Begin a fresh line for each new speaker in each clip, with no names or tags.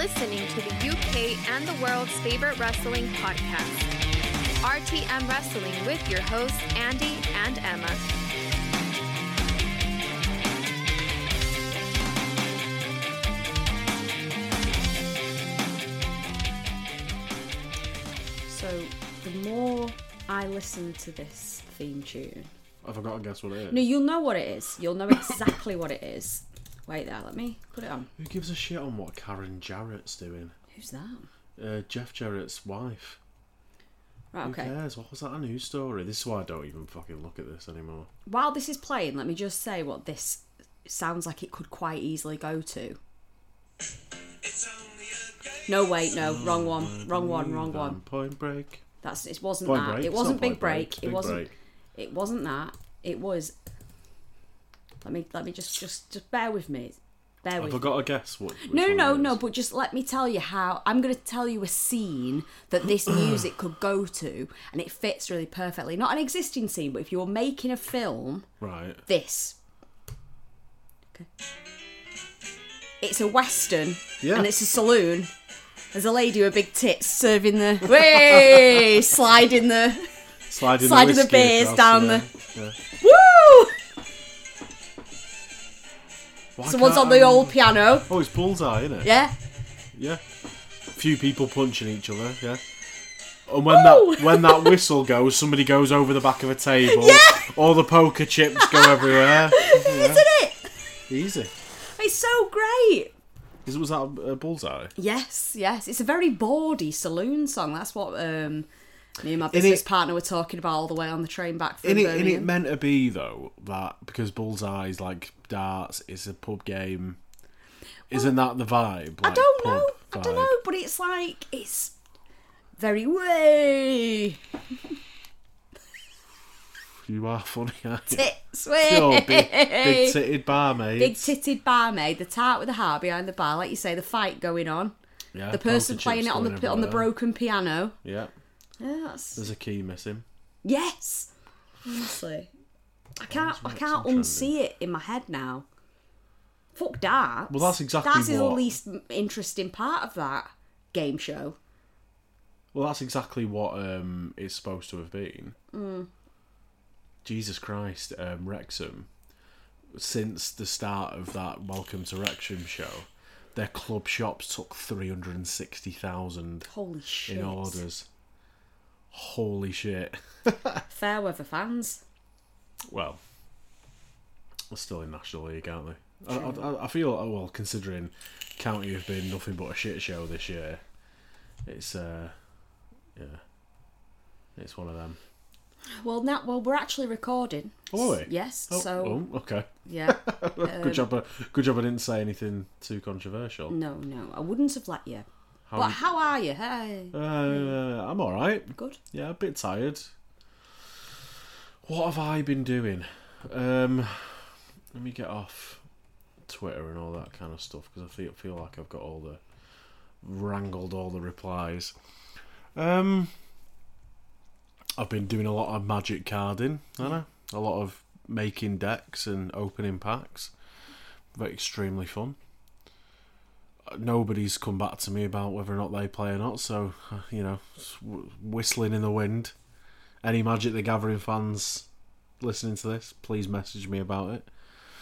listening to the UK and the world's favorite wrestling podcast, RTM Wrestling, with your hosts Andy and Emma.
So, the more I listen to this theme tune...
Have I got to guess what it is?
No, you'll know what it is. You'll know exactly what it is. Wait there, let me put it on.
Who gives a shit on what Karen Jarrett's doing?
Who's that?
Jeff Jarrett's wife.
Right, okay.
Who cares? What was that a news story? This is why I don't even fucking look at this anymore.
While this is playing, let me just say what this sounds like it could quite easily go to. No, wait, no, wrong one. Wrong one.
Point Break.
It wasn't
Point
that.
Break.
It wasn't
It's not
Big Break.
Point
It wasn't.
Break.
It wasn't that. It was. Let me just bear with me. Bear with
Have I got to guess what?
No. But just let me tell you how. I'm going to tell you a scene that this music could go to, and it fits really perfectly. Not an existing scene, but if you were making a film,
Right.
this. Okay. It's a western,
Yeah.
and it's a saloon. There's a lady with big tits serving the way, sliding the
whiskey
beers
across,
down
yeah.
the.
Yeah.
Woo!
Why
Someone's
can't
on the
I-
old piano.
Oh, it's Bullseye, isn't it?
Yeah.
Yeah. Few people punching each other. Yeah. And
Woo!
when that whistle goes, somebody goes over the back of a table.
Yeah!
All the poker chips go everywhere. Yeah.
Isn't it?
Easy.
It's so great.
Was that a Bullseye?
Yes. It's a very bawdy saloon song. That's what me and my business partner were talking about all the way on the train back from Birmingham.
It meant to be, though, that because Bullseye's like darts, it's a pub game. Isn't that the vibe?
I
Like,
don't
pub
know. I don't
vibe?
know, but it's like, it's very way.
You are funny, aren't you?
Tits way.
You're big titted barmaid.
Big titted barmaid, the tart with the heart behind the bar, like you say, the fight going on.
Yeah,
The person
poker
playing
chips
it on the
going
on the
everywhere.
broken piano.
Yeah,
Yeah, that's...
there's a key missing.
Yes. Honestly. I can't
Wrexham
unsee it in my head now. Fuck darts.
Well, that's exactly
Darts is the
what-
least interesting part of that game show.
Well, that's exactly what it's supposed to have been. Jesus Christ, Wrexham. Since the start of that Welcome to Wrexham show, their club shops took 360,000
Holy shit.
in orders. Holy shit.
Fair weather fans.
Well, we're still in National League, aren't they? I feel, well, considering County have been nothing but a shit show this year, it's, it's one of them.
Well, we're actually recording.
Oh, are we?
Yes, so...
Oh, okay.
Yeah.
Good job I didn't say anything too controversial.
No, I wouldn't have let you. But how are you? Hey.
I'm alright.
Good.
Yeah, a bit tired. What have I been doing? Let me get off Twitter and all that kind of stuff, because I feel like I've got wrangled all the replies. I've been doing a lot of magic carding, haven't I? A lot of making decks and opening packs. Very extremely fun. Nobody's come back to me about whether or not they play or not, so, whistling in the wind. Any Magic the Gathering fans listening to this, please message me about it.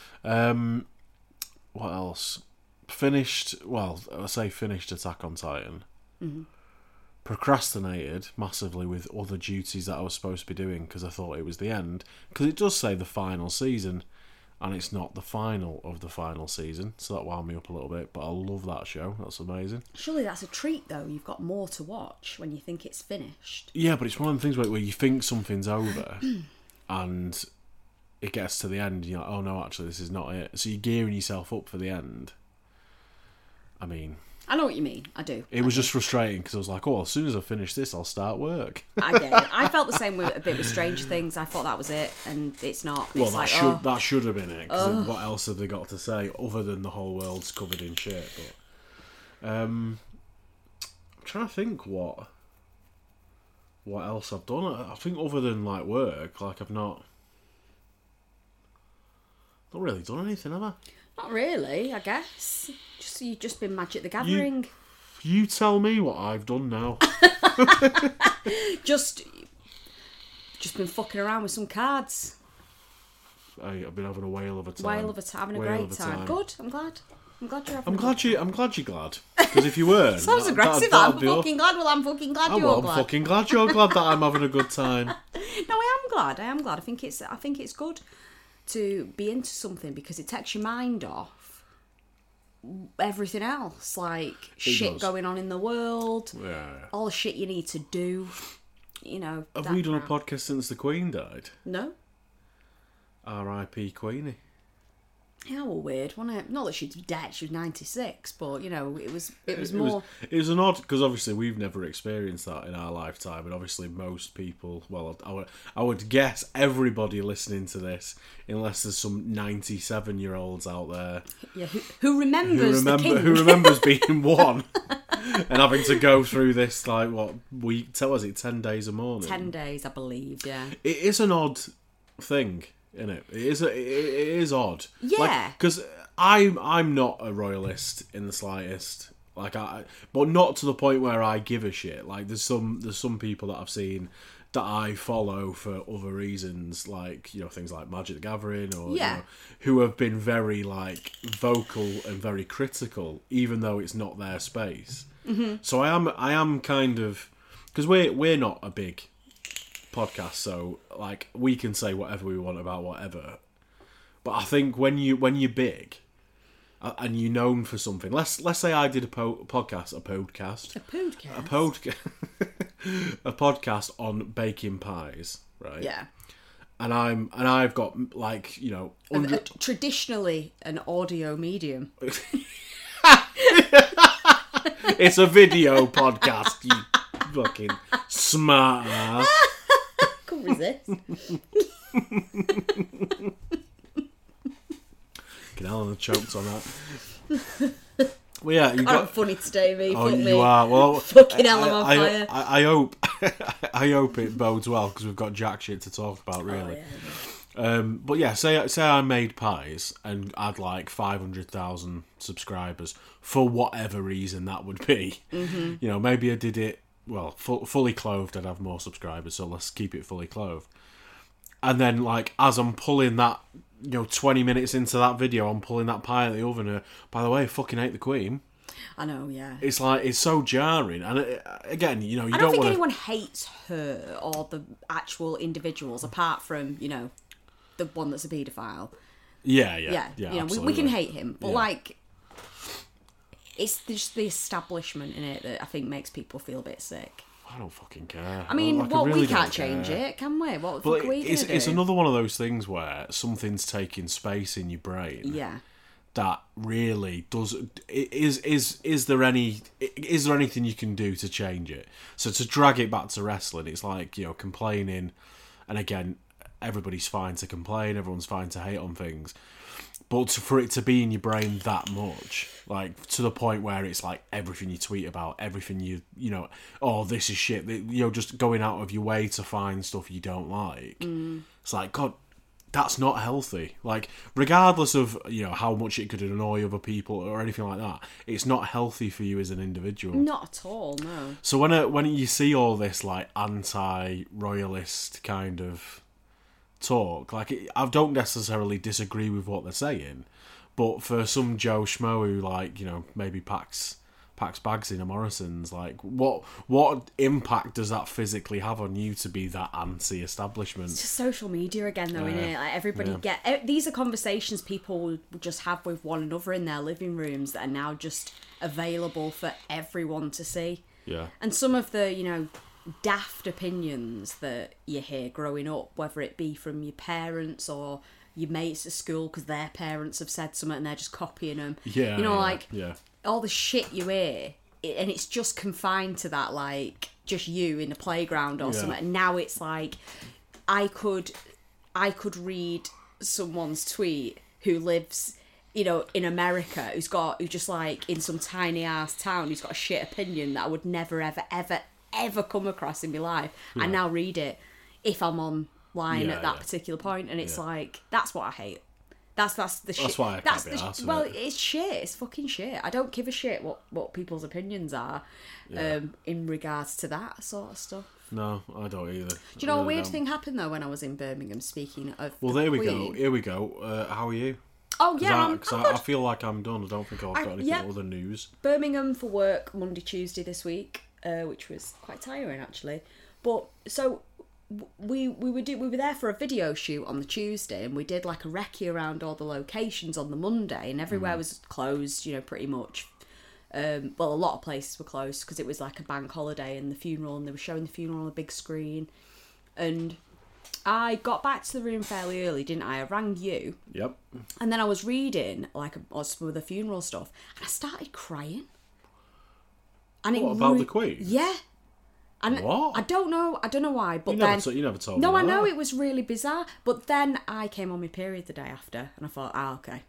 What else? Finished Attack on Titan.
Mm-hmm.
Procrastinated massively with other duties that I was supposed to be doing because I thought it was the end. Because it does say the final season, and it's not the final of the final season, so that wound me up a little bit. But I love that show. That's amazing.
Surely that's a treat, though. You've got more to watch when you think it's finished.
Yeah, but it's one of the things where you think something's over, and it gets to the end, and you're like, oh no, actually, this is not it. So you're gearing yourself up for the end. I mean...
I know what you mean. I do.
It was just frustrating because I was like, oh, as soon as I finish this, I'll start work.
I get it. I felt the same with a bit with Stranger Things. I thought that was it, and it's not.
Well,
it's
that should have been it. Because what else have they got to say other than the whole world's covered in shit? But I'm trying to think what else I've done. I think other than like work, like I've not really done anything, have I?
Not really, I guess. You've just been Magic the Gathering.
You tell me what I've done now.
Just been fucking around with some cards.
I've been having a whale of a time.
Having a great time. Good. I'm glad you're having.
I'm glad you're glad. Because if you weren't,
sounds aggressive. I'm fucking glad. Well, I'm fucking glad you're glad.
I'm fucking glad you're glad that I'm having a good time.
No, I am glad. I think it's good to be into something because it takes your mind off everything else, like shit going on in the world, all the shit you need to do. You know.
Have we done a podcast since the Queen died?
No.
R.I.P. Queenie.
Yeah, well, weird, wasn't it? Not that she's dead; she was 96, but you know, it was more.
It was an odd because obviously we've never experienced that in our lifetime, and obviously most people. Well, I would guess everybody listening to this, unless there's some 97-year-olds out there,
who remembers the king.
who remembers being one and having to go through this like what week? Was it 10 days a morning?
10 days, I believe. Yeah,
it is an odd thing. In it is odd.
Yeah,
because I'm not a royalist in the slightest. But not to the point where I give a shit. Like there's some people that I've seen that I follow for other reasons, like things like Magic the Gathering, or who have been very like vocal and very critical, even though it's not their space. Mm-hmm. So I am kind of because we're not a big podcast, so like we can say whatever we want about whatever, but I think when you're big and you're known for something, let's say I did a podcast on baking pies, right?
Yeah.
And I've got like
traditionally an audio medium.
It's a video podcast, you fucking smart ass.
Couldn't resist.
Alan choked on that. Well, yeah, you
got funny today, me.
Oh,
Fuck
you
me.
are. Well,
fucking hell, I'm on fire.
I hope. I hope it bodes well because we've got jack shit to talk about, really.
Oh, yeah.
But yeah, say I made pies and I'd like 500,000 subscribers for whatever reason that would be. Mm-hmm. Maybe I did it. Well, fully clothed, I'd have more subscribers, so let's keep it fully clothed. And then, like, as I'm pulling that, 20 minutes into that video, I'm pulling that pie out of the oven. By the way, I fucking hate the Queen.
I know, yeah.
It's like, it's so jarring. And again, you
I don't think anyone hates her or the actual individuals, apart from, the one that's a paedophile.
Yeah.
We can hate him, but, like... It's just the establishment in it that I think makes people feel a bit sick.
I don't fucking care.
I mean, we can't change it, can we? What the fuck are we going to do?
It's another one of those things where something's taking space in your brain.
Yeah.
That really does. Is there anything you can do to change it? So to drag it back to wrestling, it's like complaining, and again, everybody's fine to complain, everyone's fine to hate on things. But for it to be in your brain that much, like to the point where it's like everything you tweet about, everything oh, this is shit, just going out of your way to find stuff you don't like. It's like, God, that's not healthy. Like, regardless of, how much it could annoy other people or anything like that, it's not healthy for you as an individual.
Not at all, no.
So when you see all this, like, anti-royalist kind of talk, like, I don't necessarily disagree with what they're saying, but for some Joe Schmo who, like, maybe packs bags in a Morrison's, like, what impact does that physically have on you to be that anti-establishment?
It's just social media again, though, isn't it? Like, everybody these are conversations people would just have with one another in their living rooms that are now just available for everyone to see.
Yeah.
And some of the, daft opinions that you hear growing up, whether it be from your parents or your mates at school because their parents have said something and they're just copying them.
Yeah.
All the shit you hear, and it's just confined to that, like, just you in the playground or something. And now it's like, I could read someone's tweet who lives, in America, who's just like in some tiny ass town, who's got a shit opinion that I would never, ever, ever, ever come across in my life. I now read it if I'm online at that particular point, and it's like, that's what I hate. That's the shit.
That's why I can't be arsed with
well,
it.
it's shit. It's fucking shit. I don't give a shit what people's opinions are in regards to that sort of stuff.
No, I don't either.
Do you know a weird thing happened though when I was in Birmingham? Speaking of,
Well,
the
there we
Queen.
go. Here we go. How are you?
Oh yeah, I'm
Because
good.
I feel like I'm done. I don't think I've got anything other news.
Birmingham for work Monday, Tuesday this week, which was quite tiring actually. But so we were there for a video shoot on the Tuesday, and we did like a recce around all the locations on the Monday, and everywhere was closed, you know, pretty much. Well, a lot of places were closed because it was like a bank holiday and the funeral, and they were showing the funeral on a big screen. And I got back to the room fairly early, didn't I? I rang you.
Yep.
And then I was reading like some of the funeral stuff, and I started crying. And
What, about the Queen?
Yeah. And
What?
I don't know why, but
You
then
never told me.
no, I
that.
know it was really bizarre. But then I came on my period the day after, and I thought, okay.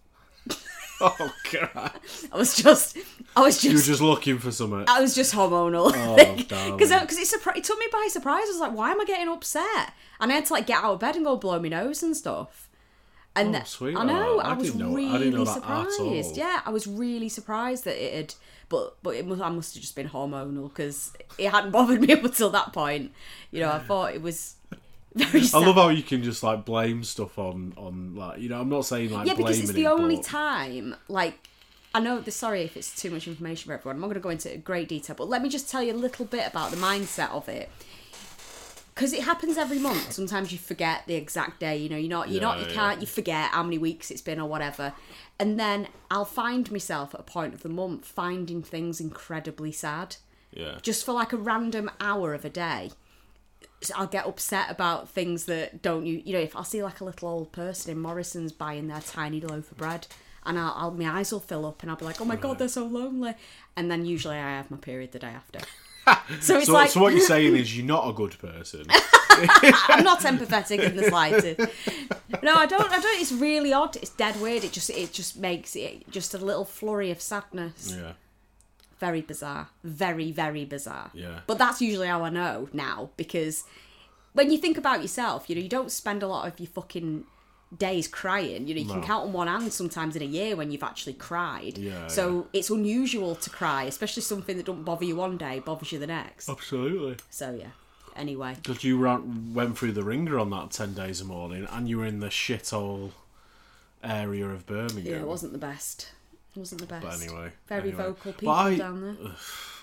Oh god.
I was just.
You were just looking for something.
I was just hormonal.
Oh, darling.
Because it took me by surprise. I was like, why am I getting upset? And I had to like get out of bed and go blow my nose and stuff. And
Sweet.
I know. I was
didn't know
really
that
surprised.
at all.
Yeah, I was really surprised that it had. But I must have just been hormonal because it hadn't bothered me up until that point. You know, I thought it was very sad.
I love how you can just like blame stuff on like, you know, I'm not saying like
Yeah, because
blaming
it's the
it,
only
but-
time, like, I know, sorry if it's too much information for everyone, I'm not going to go into great detail, but let me just tell you a little bit about the mindset of it. Because it happens every month. Sometimes you forget the exact day, you know, you forget how many weeks it's been or whatever. And then I'll find myself at a point of the month finding things incredibly sad.
Yeah.
Just for like a random hour of a day. So I'll get upset about things that don't you know, if I'll see like a little old person in Morrison's buying their tiny loaf of bread, and I'll my eyes will fill up and I'll be like, oh my god, they're so lonely. And then usually I have my period the day after. So it's like,
so what you're saying is you're not a good person.
I'm not empathetic in the slightest. No, I don't. It's really odd. It's dead weird. It just makes it just a little flurry of sadness.
Yeah.
Very bizarre. Very, very bizarre.
Yeah.
But that's usually how I know now, because when you think about yourself, you know, you don't spend a lot of your fucking days crying. You know, you can count on one hand sometimes in a year when you've actually cried.
Yeah,
so it's unusual to cry, especially something that don't bother you one day bothers you the next.
Absolutely.
So yeah. Anyway.
Because you went through the ringer on that 10 days of mourning, and you were in the shithole area of Birmingham.
Yeah, it wasn't the best. It wasn't the best.
But anyway.
Very vocal people down there.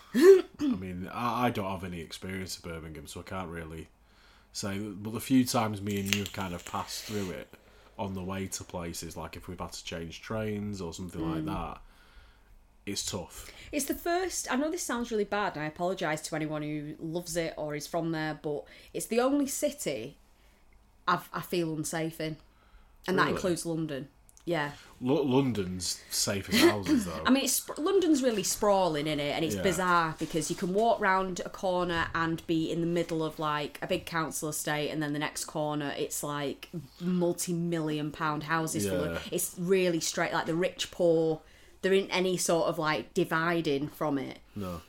I mean, I don't have any experience of Birmingham, so I can't really say. But the few times me and you have kind of passed through it on the way to places, like if we've had to change trains or something like that, it's tough.
It's the first. I know this sounds really bad, and I apologise to anyone who loves it or is from there, but it's the only city I feel unsafe in, and that
Really?
includes London. Yeah,
London's safe as houses, though.
I mean, London's really sprawling in it, and it's
Yeah.
bizarre because you can walk round a corner and be in the middle of like a big council estate, and then the next corner it's like multi-million-pound houses.
Yeah.
It's really straight, like the rich, poor. There isn't any sort of like dividing from it.
No.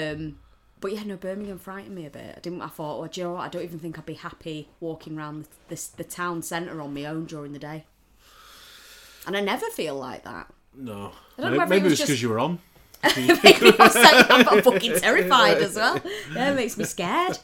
But yeah, no, Birmingham frightened me a bit. I thought, well, do you know what? I don't even think I'd be happy walking around the town centre on my own during the day. And I never feel like that.
No.
I don't know whether
Maybe
it
it's
was
because you were on.
Maybe I'm fucking terrified as well. Yeah, it makes me scared.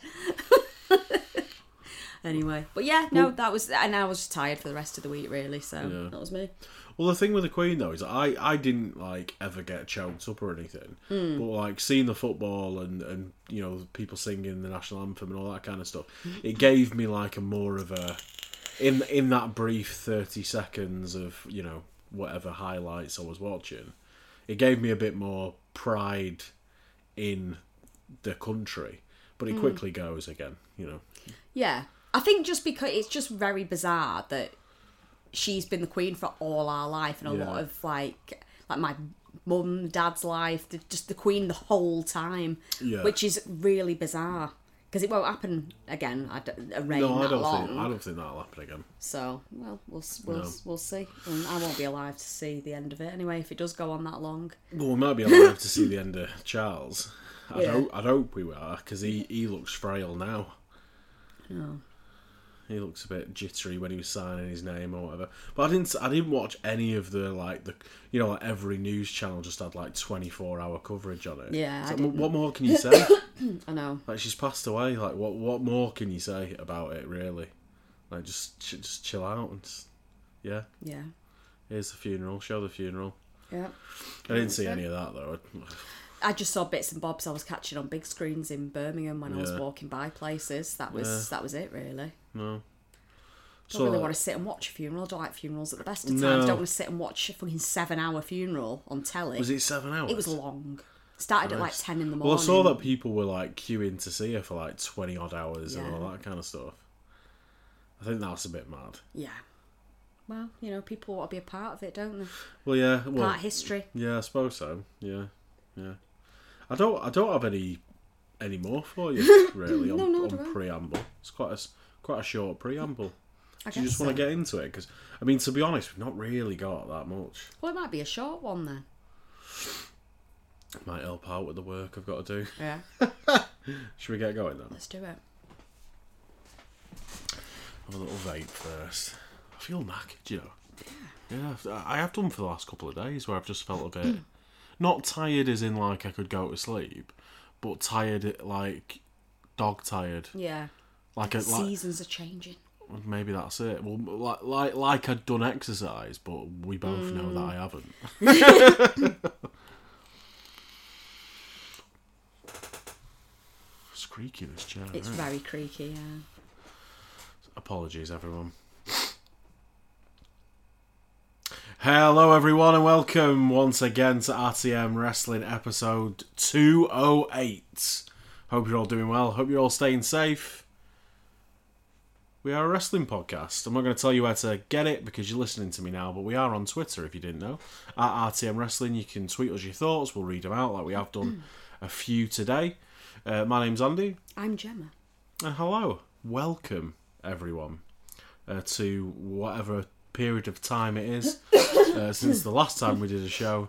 Anyway, but yeah, no, that was, and I was just tired for the rest of the week, really. So that was me.
Well, the thing with the Queen, though, is I didn't, like, ever get choked up or anything. But, like, seeing the football and, you know, people singing the national anthem and all that kind of stuff, it gave me, like, a more of a... In that brief 30 seconds of, you know, whatever highlights I was watching, it gave me a bit more pride in the country. But it quickly goes again, you know.
Yeah. I think just because it's just very bizarre that she's been the Queen for all our life, and a lot of like my mum, dad's life, just the Queen the whole time, which is really bizarre because it won't happen again. A reign
No, I
that long.
don't think that'll happen again.
So, well, we'll see. And I won't be alive to see the end of it anyway if it does go on that long.
Well, we might be alive to see the end of Charles.
Yeah.
I'd hope we are, because he looks frail now.
No.
He looks a bit jittery when he was signing his name or whatever. But I didn't watch any of the like every news channel just had like 24-hour coverage on it.
Yeah.
So what more can you say?
I know.
Like, she's passed away. Like, what more can you say about it, really? Like, just chill out and yeah.
Yeah.
Here's the funeral. Show the funeral.
Yeah.
I didn't see any of that though.
I just saw bits and bobs I was catching on big screens in Birmingham when I was walking by places. That was it, really.
No.
Don't really want to sit and watch a funeral. I don't like funerals at the best of times.
No.
Don't want to sit and watch a fucking 7-hour funeral on telly.
Was it 7 hours?
It was long. Started at like 10 in the morning.
Well, I saw that people were like queuing to see her for like 20 odd hours and all that kind of stuff. I think that's a bit mad.
Yeah. Well, people want to be a part of it, don't they?
Well, yeah.
Part of history.
Yeah, I suppose so. Yeah. I don't have any more for you really on preamble. It's quite a short preamble. Do you just want to get into it? Because I mean, to be honest, we've not really got that much.
Well, it might be a short one then.
Might help out with the work I've got to do.
Yeah.
Should we get going then?
Let's do it.
Have a little vape first. I feel knackered, Yeah, I have done for the last couple of days where I've just felt a bit not tired as in like I could go to sleep, but tired like dog tired.
Yeah.
Like
seasons are changing.
Maybe that's it. Well, like I'd done exercise, but we both know that I haven't. It's creaky, this chair.
It's very creaky, yeah.
Apologies, everyone. Hello, everyone, and welcome once again to RTM Wrestling episode 208. Hope you're all doing well. Hope you're all staying safe. We are a wrestling podcast. I'm not going to tell you where to get it because you're listening to me now, but we are on Twitter if you didn't know. At RTM Wrestling, you can tweet us your thoughts. We'll read them out like we have done a few today. My name's Andy.
I'm Gemma.
And hello. Welcome, everyone, to whatever period of time it is since the last time we did a show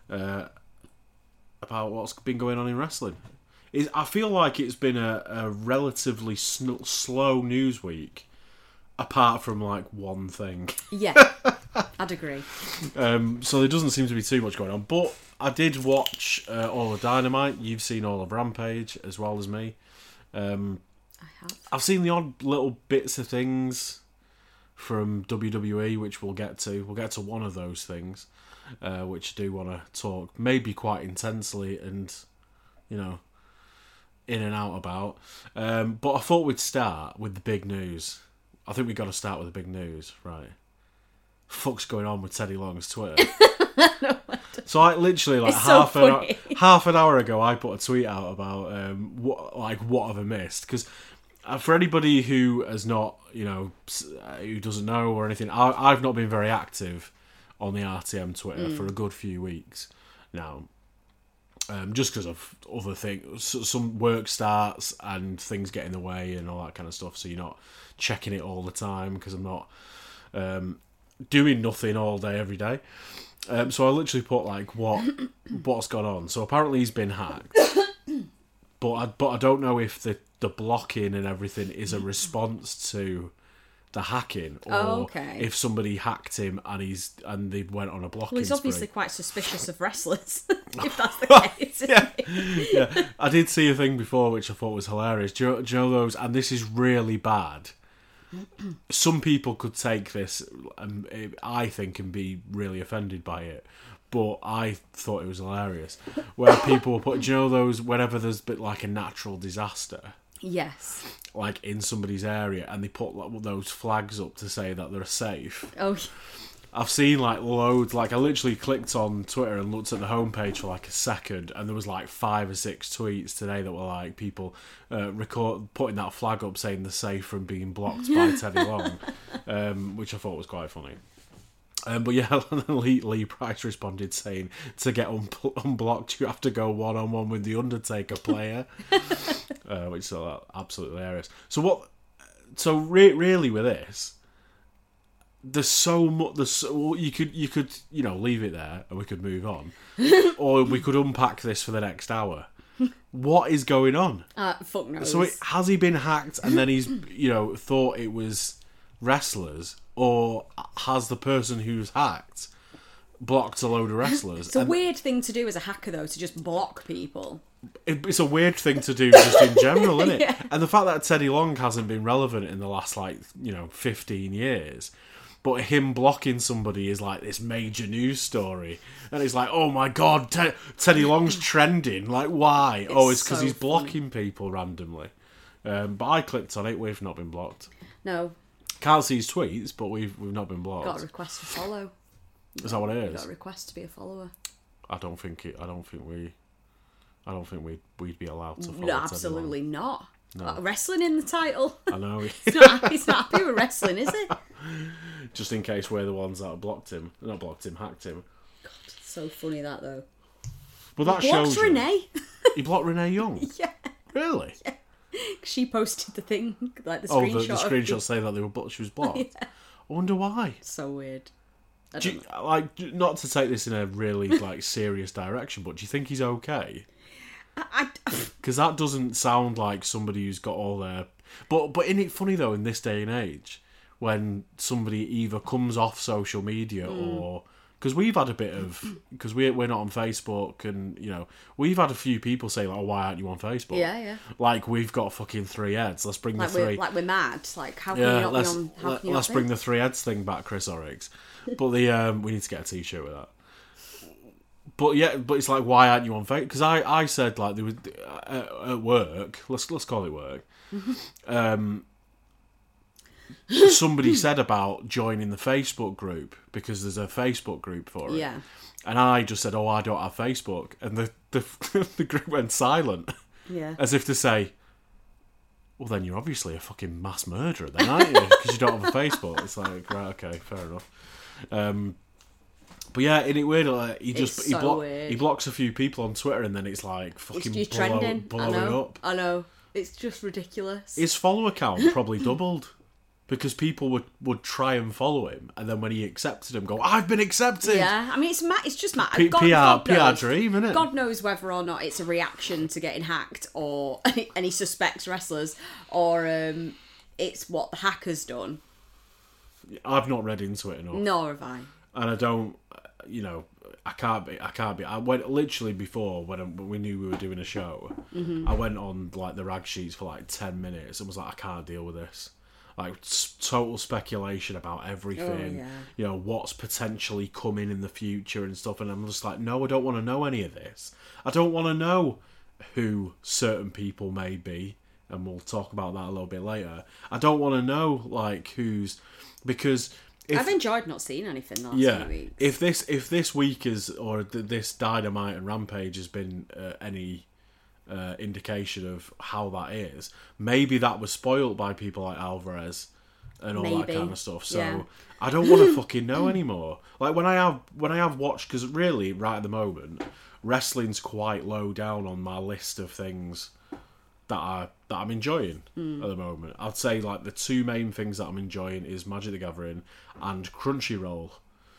about what's been going on in wrestling. I feel like it's been a relatively slow news week, apart from like one thing.
Yeah, I'd agree.
So there doesn't seem to be too much going on. But I did watch all of Dynamite. You've seen all of Rampage as well as me.
I have.
I've seen the odd little bits of things from WWE, which we'll get to. We'll get to one of those things, which I do want to talk maybe quite intensely and, in and out about. But I thought we'd start with the big news. I think we've got to start with the big news, right? Fuck's going on with Teddy Long's Twitter? So I literally half an hour ago I put a tweet out about what have I missed, because for anybody who has not who doesn't know or anything, I've not been very active on the RTM Twitter for a good few weeks now, just because of other things. Some work starts and things get in the way and all that kind of stuff, so you're not checking it all the time because I'm not doing nothing all day every day. So I literally put like what's gone on. So apparently he's been hacked, but I don't know if the blocking and everything is a response to the hacking, or if somebody hacked him and they went on a blocking.
Well, he's obviously quite suspicious of wrestlers, if that's the case.
Yeah. I did see a thing before which I thought was hilarious. Do you know those? And this is really bad. Some people could take this, I think, and be really offended by it, but I thought it was hilarious. Where people will put, do you know those, whenever there's a bit like a natural disaster,
yes,
like in somebody's area, and they put like those flags up to say that they're safe.
Oh,
I've seen like loads. Like I literally clicked on Twitter and looked at the homepage for like a second, and there was like 5 or 6 tweets today that were like people putting that flag up saying they're safe from being blocked by Teddy Long, which I thought was quite funny. But yeah, Lee Price responded saying to get unblocked you have to go 1-on-1 with the Undertaker player, which is absolutely hilarious. So really with this, there's so much. You could leave it there and we could move on, or we could unpack this for the next hour. What is going on?
Fuck knows.
So has he been hacked and then he's, thought it was wrestlers? Or has the person who's hacked blocked a load of wrestlers?
It's a weird thing to do as a hacker, though, to just block people.
It's a weird thing to do just in general, isn't it?
Yeah.
And the fact that Teddy Long hasn't been relevant in the last, 15 years, but him blocking somebody is like this major news story. And it's like, oh my God, Teddy Long's trending. Like, why? It's because he's blocking people randomly. But I clicked on it. We've not been blocked.
No.
Can't see his tweets, but we've not been blocked.
Got a request to follow.
Is that what it is?
Got a request to be a follower.
I don't think we'd be allowed to follow.
No, absolutely not.
No.
Wrestling in the title.
I know.
He's not happy with wrestling, is he?
Just in case we're the ones that blocked him. Not blocked him, hacked him.
God, it's so funny that, though.
But that
He
shows
blocked Renee.
He blocked Renee Young?
Yeah.
Really?
Yeah. She posted the thing, like the screenshot.
The screenshot saying that she was blocked.
Yeah.
I wonder why.
So weird.
Not to take this in a really serious direction, but do you think he's okay? Because that doesn't sound like somebody who's got all their... But isn't it funny, though, in this day and age, when somebody either comes off social media or... Because we've had a bit of... Because we're not on Facebook and, we've had a few people say, like, oh, why aren't you on Facebook?
Yeah, yeah.
Like, we've got fucking 3 heads. Let's bring the 3...
We're mad. Like, how can you not be on...
Let's bring the 3 heads thing back, Chris Oryx. But we need to get a t-shirt with that. But it's like, why aren't you on Facebook? Because I said, like, there was at work. Let's call it work. Somebody said about joining the Facebook group because there's a Facebook group for it.
Yeah.
And I just said, I don't have Facebook, and the group went silent.
Yeah.
As if to say, well, then you're obviously a fucking mass murderer, then, aren't you? Because you don't have a Facebook. It's like, right, okay, fair enough. But yeah, isn't it weird? Like, he blocks a few people on Twitter, and then it's like fucking blowing up.
I know. It's just ridiculous.
His follower count probably doubled because people would try and follow him, and then when he accepted him, go, I've been accepted.
Yeah, I mean it's just mad.
PR dream, isn't it?
God knows whether or not it's a reaction to getting hacked, or and he suspects wrestlers, or it's what the hacker's done.
I've not read into it enough.
Nor have I.
And I don't, I can't be. I went literally before when we knew we were doing a show. Mm-hmm. I went on the rag sheets for 10 minutes and was like, I can't deal with this. Total speculation about everything.
Oh, yeah.
What's potentially coming in the future and stuff. And I'm just like, no, I don't want to know any of this. I don't want to know who certain people may be, and we'll talk about that a little bit later. I don't want to know who's, because.
I've enjoyed not seeing anything the last few weeks.
If this week is, or this Dynamite and Rampage has been any indication of how that is, maybe that was spoilt by people like Alvarez and all that kind of stuff. So I don't want to fucking know anymore. Like when I have watched, because really right at the moment, wrestling's quite low down on my list of things that I'm enjoying at the moment. I'd say the 2 main things that I'm enjoying is Magic the Gathering and Crunchyroll.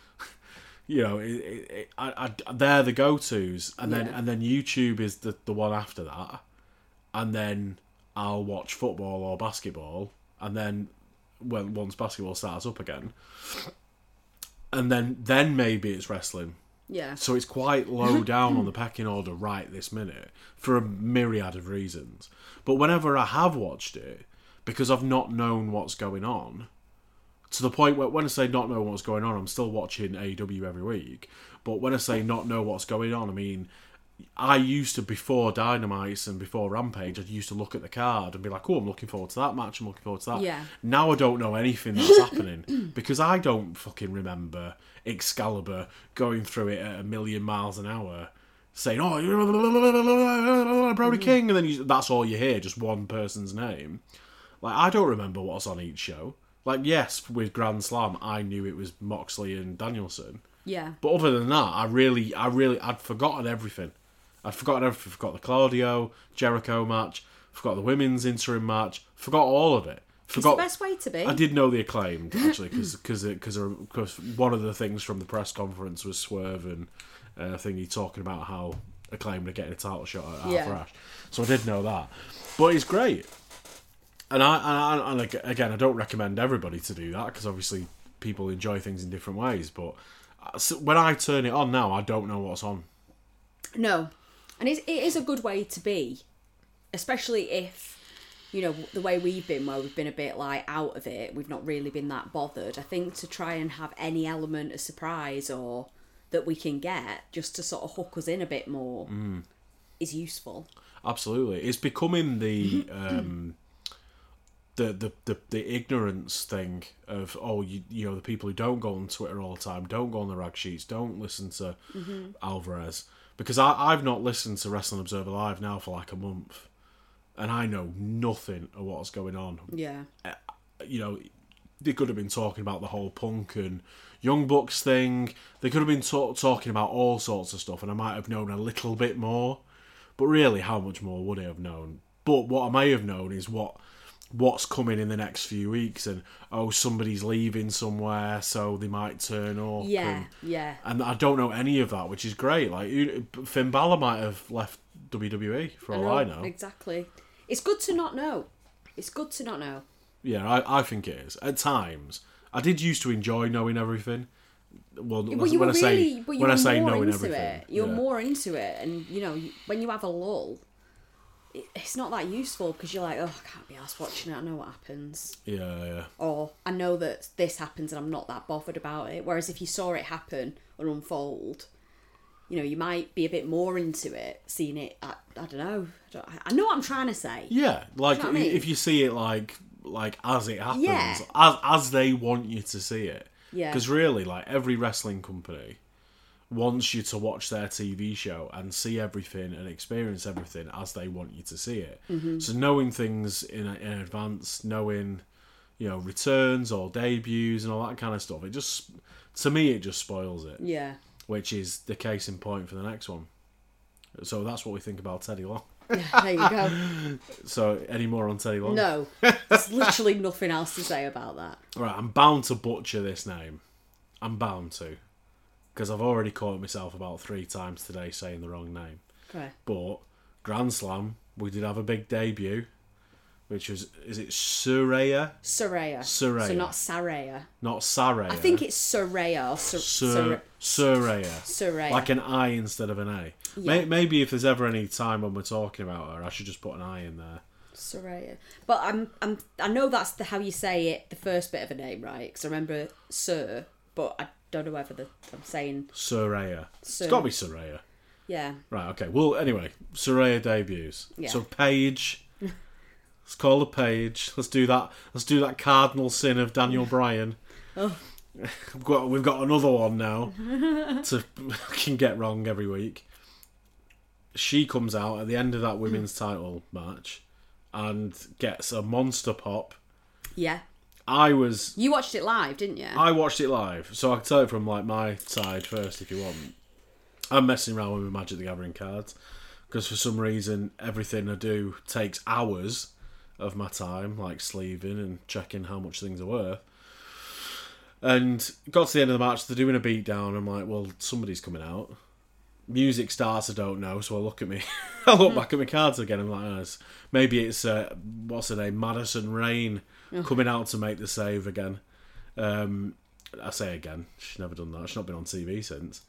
They're the go-tos, and then YouTube is the one after that, and then I'll watch football or basketball, and then once basketball starts up again, and then maybe it's wrestling.
Yeah.
So it's quite low down on the pecking order right this minute for a myriad of reasons. But whenever I have watched it, because I've not known what's going on, to the point where when I say not know what's going on, I'm still watching AEW every week. But when I say not know what's going on, I mean, I used to, before Dynamite and before Rampage, I used to look at the card and be like, oh, I'm looking forward to that match, I'm looking forward to that.
Yeah.
Now I don't know anything that's happening because I don't fucking remember Excalibur going through it at 1,000,000 miles an hour saying, oh, Brody King, and then that's all you hear, just one person's name. I don't remember what's on each show. Yes, with Grand Slam, I knew it was Moxley and Danielson.
Yeah.
But other than that, I'd forgotten everything. I'd forgotten everything. Forgot the Claudio Jericho match. Forgot the women's interim match. Forgot all of it. Forgot.
It's the best way to be.
I did know the Acclaimed actually, because one of the things from the press conference was Swerve and thingy talking about how acclaimed are getting a title shot at
Yeah.
Arthur Ashe. So I did know that. But it's great. And and again, I don't recommend everybody to do that because obviously people enjoy things in different ways. But when I turn it on now, I don't know what's on.
No. And it is a good way to be, especially if, you know, the way we've been, where we've been a bit like out of it, we've not really been that bothered. I think to try and have any element of surprise or that we can get just to sort of hook us in a bit more is useful.
Absolutely. It's becoming the ignorance thing of, you know, the people who don't go on Twitter all the time, don't go on the rag sheets, don't listen to Alvarez. Because I've not listened to Wrestling Observer Live now for like a month. And I know nothing of what's going on.
Yeah.
You know, they could have been talking about the whole Punk and Young Bucks thing. They could have been talking about all sorts of stuff, and I might have known a little bit more. But really, how much more would I have known? But what I may have known is what's coming in the next few weeks, and somebody's leaving somewhere, so they might turn up.
Yeah,
And I don't know any of that, which is great. Like Finn Balor might have left WWE for all I know.
Exactly. It's good to not know.
Yeah, I think it is. At times, I did used to enjoy knowing everything. Well,
When I say knowing everything, you're
yeah.
more into it, and you know when you have a lull, it's not that useful because you're like, I can't be arsed watching it. I know what happens.
Yeah.
Or I know that this happens, and I'm not that bothered about it. Whereas if you saw it happen or unfold, you know, you might be a bit more into it, seeing it. I don't know. I know what I'm trying to say.
Yeah, like
you know what I mean?
if you see it like as it happens,
Yeah.
as they want you to see it.
Yeah.
Because really, like every wrestling company wants you to watch their TV show and see everything and experience everything as they want you to see it.
Mm-hmm.
So knowing things in advance, knowing, you know, returns or debuts and all that kind of stuff, it just, to me, it just spoils it.
Yeah.
Which is the case in point for the next one. So that's what we think about Teddy Long.
Yeah, there you go.
So, any more on Teddy Long?
No, there's literally nothing else to say about that.
Right, I'm bound to butcher this name. I'm bound to. Because I've already caught myself about 3 times today saying the wrong name.
Okay.
But, Grand Slam, we did have a big debut, which was, is it Saraya?
Saraya.
So
not Saraya.
Not Saraya.
I think it's Saraya or
Saraya.
Saraya.
Like an I instead of an A.
Yeah.
Maybe if there's ever any time when we're talking about her, I should just put an I in there.
Saraya. But I know that's how you say it, the first bit of a name, right? Because I remember Sir, but I don't know whether I'm saying
Saraya. It's got to be Saraya.
Yeah.
Right, okay. Well, anyway, Saraya debuts.
Yeah.
So Paige. Let's call her Paige. Let's do that cardinal sin of Daniel Bryan.
Oh.
We've got another one now to can get wrong every week. She comes out at the end of that women's title match and gets a monster pop.
Yeah. You watched it live, didn't you?
I watched it live, so I can tell it from like my side first if you want. I'm messing around with my Magic the Gathering cards because for some reason everything I do takes hours of my time, like sleeving and checking how much things are worth. And got to the end of the match, they're doing a beatdown. I'm like, well, somebody's coming out. Music starts, I don't know, so I look back at my cards again. I'm like, maybe it's what's her name, Madison Rain, coming out to make the save again. I say again, she's never done that. She's not been on TV since.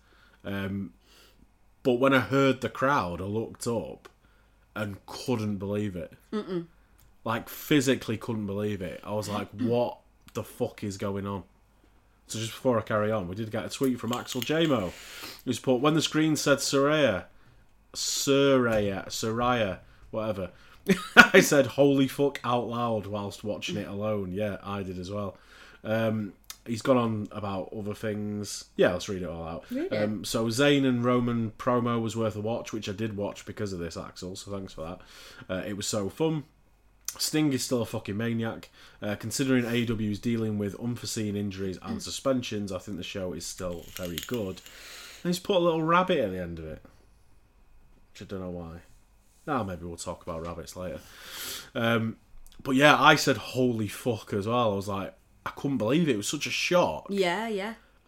But when I heard the crowd, I looked up and couldn't believe it.
Mm-mm.
Like, physically couldn't believe it. I was like, what the fuck is going on? So just before I carry on, we did get a tweet from Axel Jamo, who's put, when the screen said Saraya, whatever, I said, holy fuck, out loud whilst watching it alone. Yeah, I did as well. He's gone on about other things. Yeah, let's read it all out. So Zayn and Roman promo was worth a watch, which I did watch because of this, Axel, so thanks for that. It was so fun. Sting is still a fucking maniac. Considering AEW is dealing with unforeseen injuries and suspensions, I think the show is still very good. And he's put a little rabbit at the end of it. Which I don't know why. Maybe we'll talk about rabbits later. But yeah, I said holy fuck as well. I was like, I couldn't believe it. It was such a shock.
Yeah.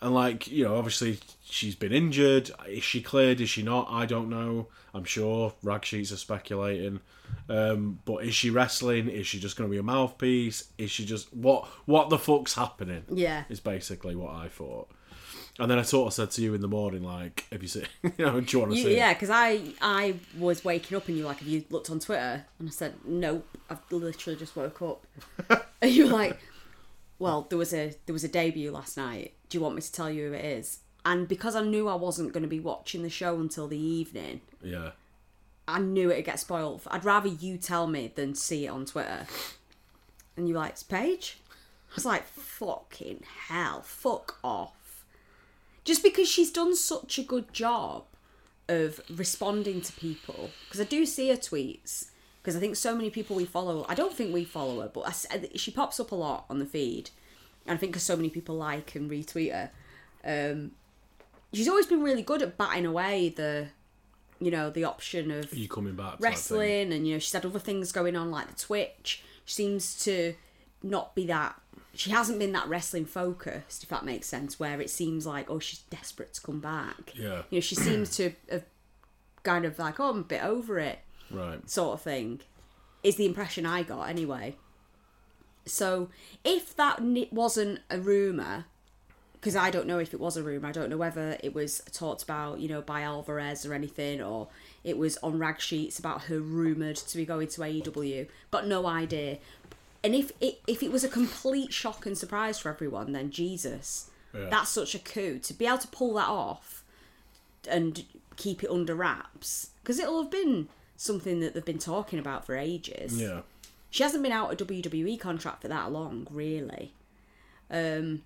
And, like, you know, obviously she's been injured. Is she cleared? Is she not? I don't know. I'm sure rag sheets are speculating. But is she wrestling? Is she just going to be a mouthpiece? Is she just... What the fuck's happening?
Yeah.
Is basically what I thought. And then I sort of said to you in the morning, like, have you seen... you know, do you want to see it?
Yeah, because I was waking up and you were like, have you looked on Twitter? And I said, nope, I've literally just woke up. And you were like, well, there was a debut last night. Do you want me to tell you who it is? And because I knew I wasn't going to be watching the show until the evening,
Yeah.
I knew it'd get spoiled. I'd rather you tell me than see it on Twitter. And you were like, it's Paige? I was like, fucking hell, fuck off. Just because she's done such a good job of responding to people. Because I do see her tweets. Because I think so many people we follow... I don't think we follow her, but she pops up a lot on the feed. And I think because so many people like and retweet her. She's always been really good at batting away the option of...
Are you coming back?
Wrestling, and, you know, she's had other things going on, like the Twitch. She seems to not be that... She hasn't been that wrestling focused, if that makes sense, where it seems like, oh, she's desperate to come back.
Yeah.
You know, she seems to have kind of like, oh, I'm a bit over it.
Right.
Sort of thing. Is the impression I got, anyway. So, if that wasn't a rumour, because I don't know if it was a rumour, I don't know whether it was talked about, you know, by Alvarez or anything, or it was on rag sheets about her rumoured to be going to AEW. Got no idea. And if it was a complete shock and surprise for everyone, then Jesus, that's such a coup. To be able to pull that off and keep it under wraps, because it'll have been something that they've been talking about for ages.
Yeah.
She hasn't been out a WWE contract for that long, really. But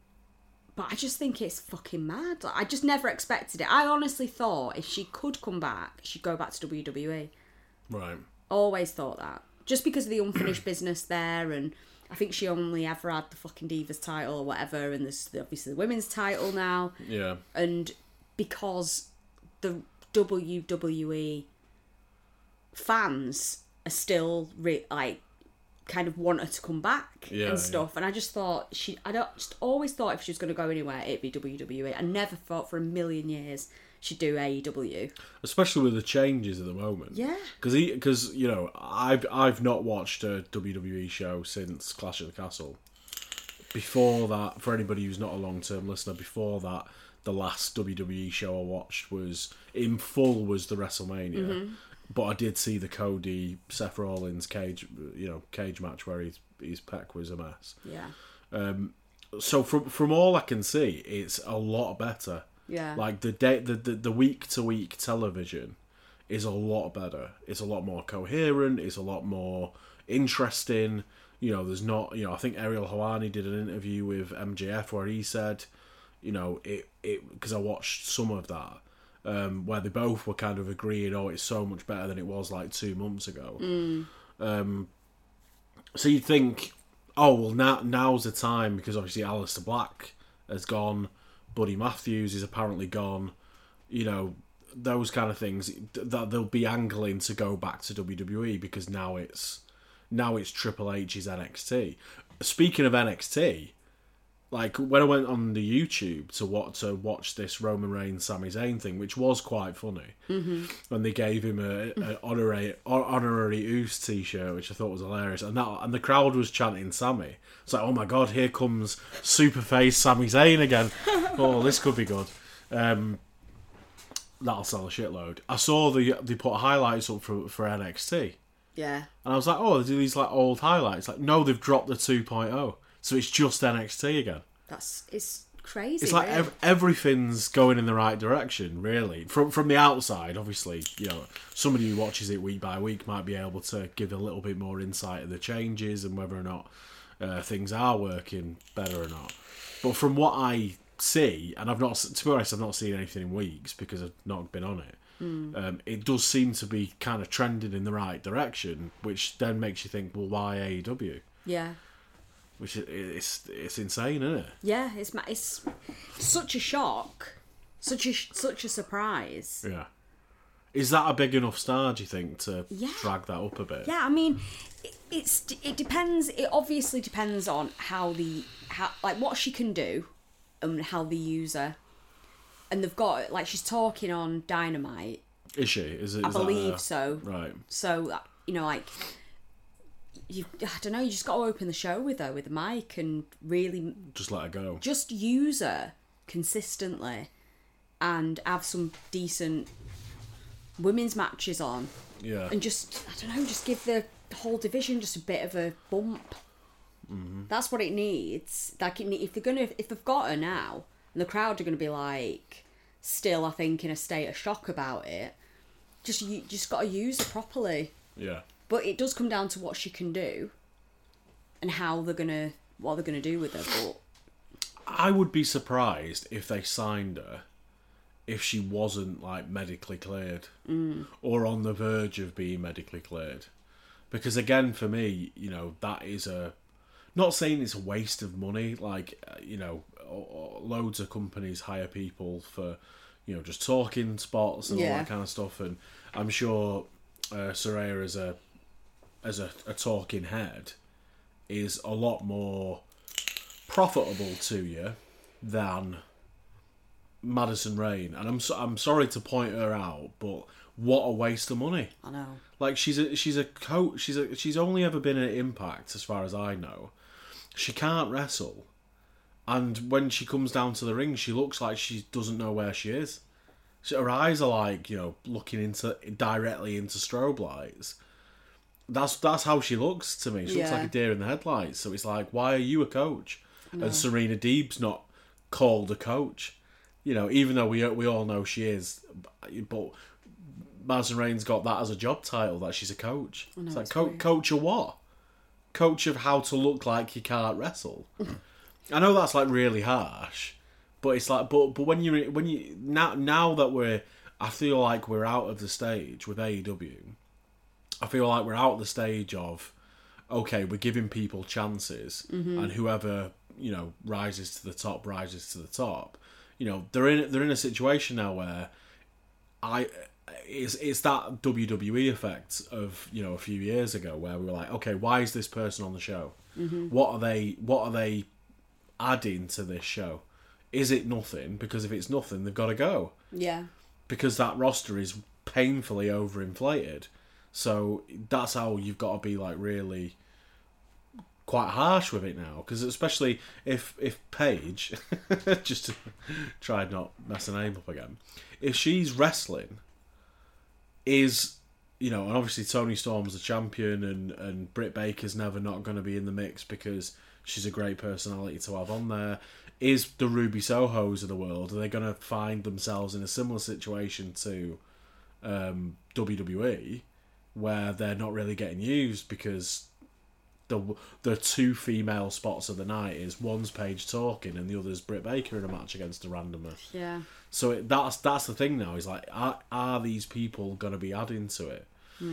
I just think it's fucking mad. Like, I just never expected it. I honestly thought if she could come back, she'd go back to WWE.
Right.
Always thought that. Just because of the unfinished business there, and I think she only ever had the fucking Divas title or whatever, and there's obviously the women's title now.
Yeah.
And because the WWE fans are still kind of want her to come back and stuff. Yeah. And I just thought just always thought if she was going to go anywhere, it'd be WWE. I never thought for a million years she'd do AEW. Especially
with the changes at the moment.
Yeah.
Because you know, I've not watched a WWE show since Clash at the Castle. Before that, for anybody who's not a long-term listener, before that, the last WWE show I watched was the WrestleMania. Mm-hmm. But I did see the Cody Seth Rollins cage match where his pec was a mess.
Yeah.
So from all I can see, it's a lot better.
Yeah.
Like the week to week television is a lot better. It's a lot more coherent. It's a lot more interesting. You know, there's not. You know, I think Ariel Helwani did an interview with MJF where he said, you know, it because I watched some of that. Where they both were kind of agreeing, oh, it's so much better than it was like 2 months ago. So you'd think, oh, well, now's the time, because obviously Aleister Black has gone, Buddy Matthews is apparently gone, you know, those kind of things, that they'll be angling to go back to WWE, because now it's Triple H's NXT. Speaking of NXT, like, when I went on the YouTube to watch this Roman Reigns Sami Zayn thing, which was quite funny, when they gave him an honorary Oos t-shirt, which I thought was hilarious, and the crowd was chanting Sami. It's like, oh my god, here comes Superface Sami Zayn again. Oh, this could be good. That'll sell a shitload. I saw they put highlights up for NXT.
Yeah. And
I was like, oh, they do these like old highlights. Like, no, they've dropped the 2.0. So it's just NXT again.
It's crazy.
It's like
really.
Everything's going in the right direction, really. From the outside, obviously, you know, somebody who watches it week by week might be able to give a little bit more insight of the changes and whether or not things are working better or not. But from what I see, and to be honest, I've not seen anything in weeks because I've not been on it. It does seem to be kind of trending in the right direction, which then makes you think, well, why AEW?
Yeah.
Which it's insane, isn't it?
Yeah, it's such a shock, such a surprise.
Yeah, is that a big enough star? Do you think to drag that up a bit?
Yeah, I mean, it depends. It obviously depends on how what she can do, and how they use her. And they've got, like, she's talking on Dynamite.
Is she? Is
I believe so.
Right.
So, you know, like, I don't know, you just got to open the show with her, with a mic, and really...
Just let her go.
Just use her consistently and have some decent women's matches on.
Yeah.
And just, I don't know, just give the whole division just a bit of a bump. Mm-hmm. That's what it needs. Like, if they've got her now, and the crowd are going to be like, still, I think, in a state of shock about it, you just got to use her properly.
Yeah.
But it does come down to what she can do, and what they're gonna do with her. But
I would be surprised if they signed her if she wasn't, like, medically cleared or on the verge of being medically cleared, because again, for me, you know, that is not saying it's a waste of money. Like, you know, loads of companies hire people for, you know, just talking spots and all that kind of stuff, and I'm sure Saraya as a talking head is a lot more profitable to you than Madison Rayne. And I'm sorry to point her out, but what a waste of money.
I know.
Like, she's a coach. She's only ever been at Impact, as far as I know. She can't wrestle, and when she comes down to the ring, she looks like she doesn't know where she is. So her eyes are like, you know, looking directly into strobe lights. That's how she looks to me. She looks like a deer in the headlights. So it's like, why are you a coach? And Serena Deeb's not called a coach. You know, even though we all know she is, but Madison Rayne's got that as a job title, that she's a coach. It's like, coach of what? Coach of how to look like you can't wrestle. I know that's, like, really harsh, but it's like, but when you now that I feel like we're out of the stage with AEW. I feel like we're out of the stage of, okay, we're giving people chances, and whoever, you know, rises to the top. You know, they're in a situation now where it's that WWE effect of, you know, a few years ago, where we were like, okay, why is this person on the show? What are they adding to this show? Is it nothing? Because if it's nothing, they've got to go. Yeah. Because that roster is painfully overinflated. So that's how you've got to be, like, really quite harsh with it now. Because especially if Paige, just to try and not mess her name up again, if she's wrestling, is, you know, and obviously Toni Storm's the champion, and Britt Baker's never not going to be in the mix because she's a great personality to have on there. Is the Ruby Sohos of the world, are they going to find themselves in a similar situation to WWE, where they're not really getting used because the two female spots of the night is one's Paige talking and the other's Britt Baker in a match against a randomer. Yeah. So that's the thing now. Is like, are these people going to be adding to it?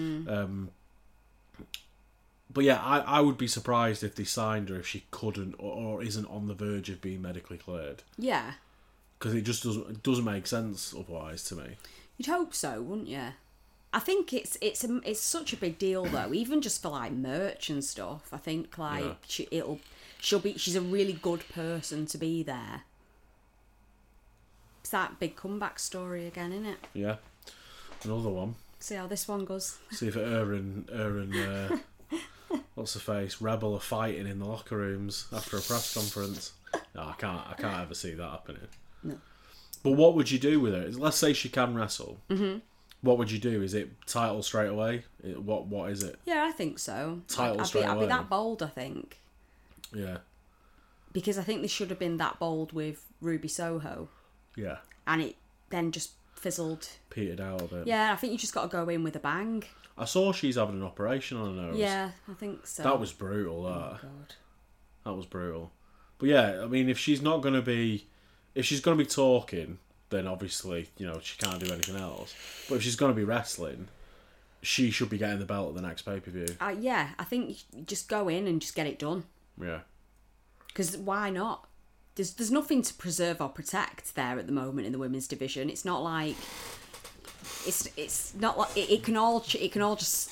But yeah, I would be surprised if they signed her if she couldn't or isn't on the verge of being medically cleared. Yeah. Because it just doesn't make sense otherwise to me.
You'd hope so, wouldn't you? I think it's such a big deal though, even just for like merch and stuff. I think like she's a really good person to be there. It's that big comeback story again, isn't it?
Yeah, another one.
See how this one goes.
See if her and what's the face Rebel are fighting in the locker rooms after a press conference. No, I can't ever see that happening. No. But what would you do with her? Let's say she can wrestle. Mm-hmm. What would you do? Is it title straight away? What is it?
Yeah, I think so.
Title straight away.
I'd be that bold, I think.
Yeah.
Because I think they should have been that bold with Ruby Soho.
Yeah.
And it then just fizzled.
Petered out a bit.
Yeah, I think you just got to go in with a bang.
I saw she's having an operation on her nose.
Yeah, I think so.
That was brutal, that.
Oh, God.
That was brutal. But yeah, I mean, if she's going to be talking, then obviously, you know, she can't do anything else. But if she's going to be wrestling, she should be getting the belt at the next pay-per-view.
Yeah, I think just go in and just get it done.
Yeah. Because
why not? There's nothing to preserve or protect there at the moment in the women's division. It's not like it's not like it can all just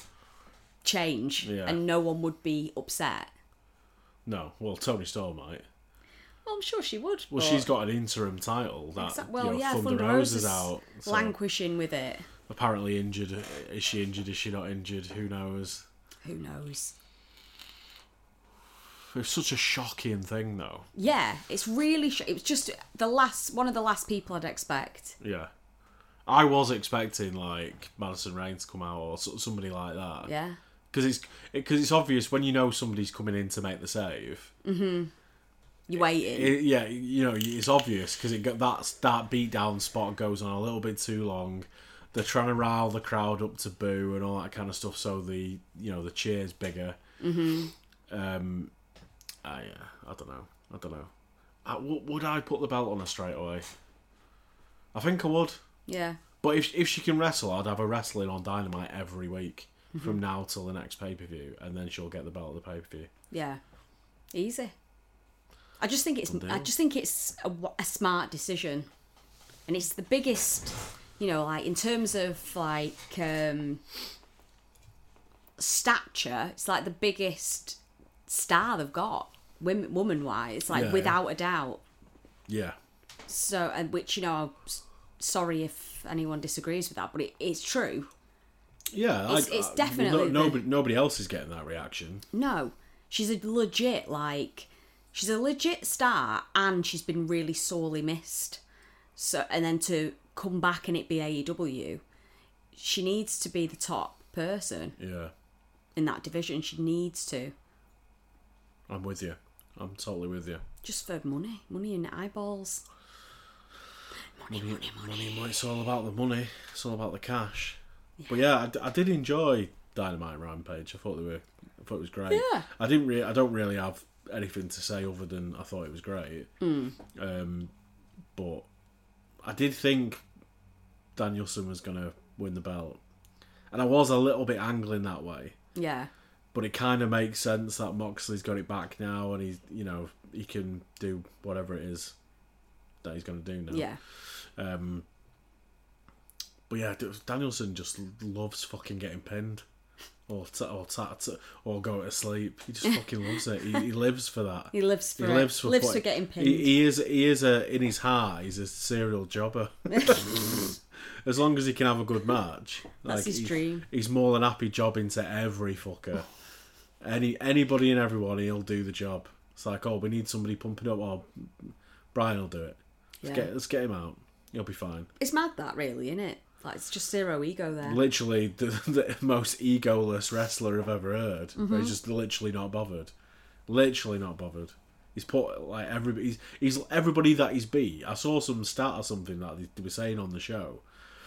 change, and no one would be upset.
No, well, Toni Storm might.
Well, I'm sure she would.
Well, she's got an interim title that
Thunder
Rosa's out.
So languishing with it.
Apparently injured. Is she injured? Is she not injured? Who knows?
Who knows?
It's such a shocking thing, though.
Yeah, it's really. It was just one of the last people I'd expect.
Yeah, I was expecting like Madison Rayne to come out or somebody like that.
Yeah.
Because it's obvious when you know somebody's coming in to make the save.
Mm-hmm. You're waiting.
It's obvious because that beatdown spot goes on a little bit too long. They're trying to rile the crowd up to boo and all that kind of stuff, so the cheer's bigger.
Mm-hmm.
I don't know. Would I put the belt on her straight away? I think I would.
Yeah.
But if she can wrestle, I'd have her wrestling on Dynamite every week from now till the next pay-per-view, and then she'll get the belt at the pay-per-view.
Yeah. Easy. I just think it's a smart decision, and it's the biggest, like in terms of like stature, it's like the biggest star they've got, woman wise, without a doubt.
Yeah.
So, and which I'm sorry if anyone disagrees with that, but it's true.
Yeah,
it's definitely
nobody else is getting that reaction.
No, she's a legit star, and she's been really sorely missed. So, and then to come back and it be AEW, she needs to be the top person.
Yeah. In
that division, she needs to.
I'm with you. I'm totally with you.
Just for money and eyeballs. Money.
It's all about the money. It's all about the cash. Yeah. But yeah, I did enjoy Dynamite and Rampage. I thought it was great.
Yeah.
I don't really have anything to say other than I thought it was great. But I did think Danielson was going to win the belt, and I was a little bit angling that way.
Yeah.
But it kind of makes sense that Moxley's got it back now, and he can do whatever it is that he's going to do now.
Yeah.
But yeah, Danielson just loves fucking getting pinned, or go to sleep. He just fucking loves it. He lives for that.
He lives for getting pinned.
He is in his heart. He's a serial jobber. As long as he can have a good match,
that's his dream.
He's more than happy jobbing to every fucker. Anybody and everyone, he'll do the job. It's like, we need somebody pumping up. Oh, Brian will do it. Let's get him out. He'll be fine.
It's mad that, really, isn't it? Like, it's just zero ego there.
Literally the most egoless wrestler I've ever heard. Mm-hmm. He's just literally not bothered. Literally not bothered. He's put like he's everybody that he's beat. I saw some stat or something that they were saying on the show,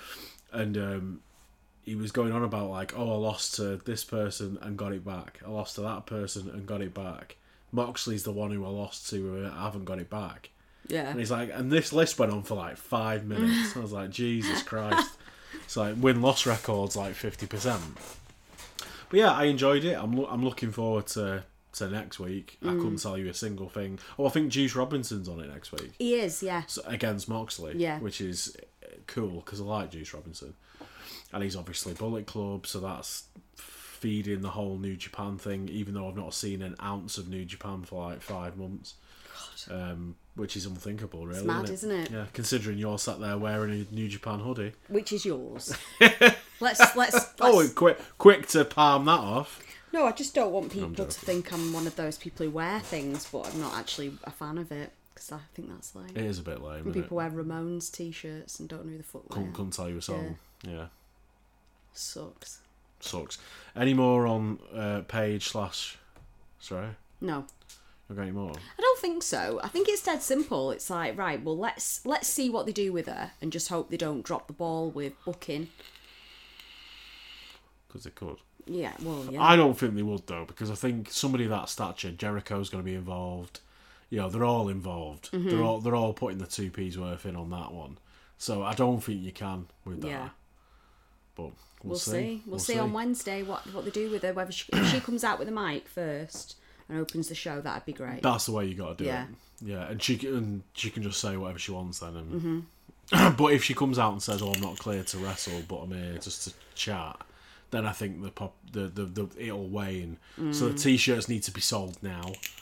and he was going on about like, I lost to this person and got it back. I lost to that person and got it back. Moxley's the one who I lost to who I haven't got it back.
Yeah.
And he's like, and this list went on for like 5 minutes. I was like, Jesus Christ. It's like win-loss records like 50%. But yeah, I enjoyed it. I'm looking forward to next week. I couldn't tell you a single thing. I think Juice Robinson's on it next week.
He is, yeah.
So, against Moxley.
Yeah.
Which is cool because I like Juice Robinson. And he's obviously Bullet Club, so that's feeding the whole New Japan thing, even though I've not seen an ounce of New Japan for like 5 months. God. Which is unthinkable, really.
It's mad, isn't it?
Yeah, considering you're sat there wearing a New Japan hoodie.
Which is yours. let's
Oh, quick to palm that off.
No, I just don't want people to think I'm one of those people who wear things, but I'm not actually a fan of it. Because I think that's like...
It is a bit lame,
when people wear Ramones t-shirts and don't know who the fuck they are.
Couldn't tell you a song. Yeah.
Sucks.
Any more on Paige / Sorry?
No.
Not got any more?
I don't think so. I think it's dead simple. It's like, right, well, let's see what they do with her and just hope they don't drop the ball with booking.
Because they could.
Yeah, well, yeah.
I don't think they would, though, because I think somebody of that stature, Jericho's going to be involved. They're all involved. Mm-hmm. They're all putting the 2p's worth in on that one. So I don't think you can with that.
Yeah.
But
we'll see. We'll see on Wednesday what they do with her. Whether if she comes out with a mic first and opens the show, that'd be great.
That's the way you got to do it. Yeah, and she can just say whatever she wants then. And but if she comes out and says, "Oh, I'm not clear to wrestle, but I'm here just to chat," then I think the it'll wane. So the t-shirts need to be sold now.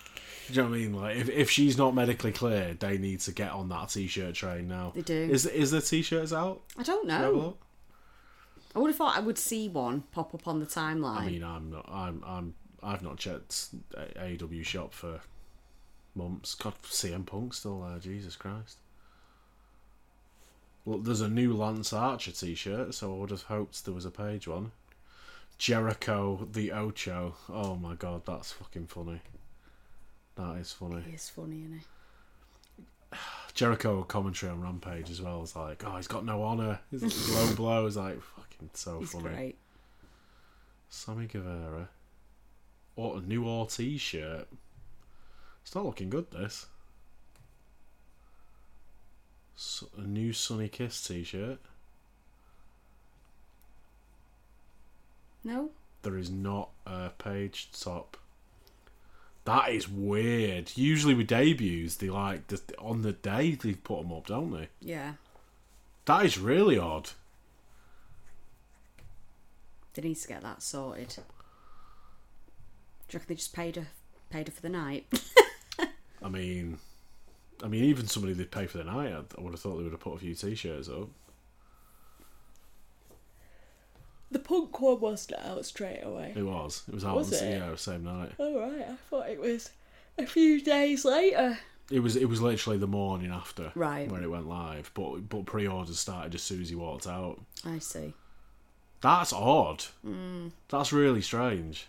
Do you know what I mean? Like, if she's not medically cleared, they need to get on that t-shirt train now.
They do.
Is there t-shirts out?
I don't know. I would have thought I would see one pop up on the timeline.
I mean, I've not checked AEW shop for months. God, CM Punk's still there. Jesus Christ. Well, there's a new Lance Archer t-shirt, so I would have hoped there was a Page one. Jericho the Ocho. Oh my God, that's fucking funny. That is funny.
He is funny, isn't he?
Jericho commentary on Rampage as well is like, oh, he's got no honour. His low blow is like fucking so
He's
funny.
Great.
Sammy Guevara. Or a new Ortiz shirt. It's not looking good, this. A new Sunny Kiss t-shirt.
No?
There is not a Page top. That is weird. Usually with debuts, they on the day they put them up, don't they?
Yeah.
That is really odd.
They need to get that sorted. Do you reckon they just paid her for the night?
I mean, even somebody they'd pay for the night, I would have thought they would have put a few t-shirts up.
The Punk one wasn't out straight away.
It was. It was out
Was it?
Yeah, same night.
Oh right, I thought it was a few days later.
It was literally the morning after,
right,
when it went live. But pre-orders started as soon as he walked out.
I see.
That's odd. That's really strange.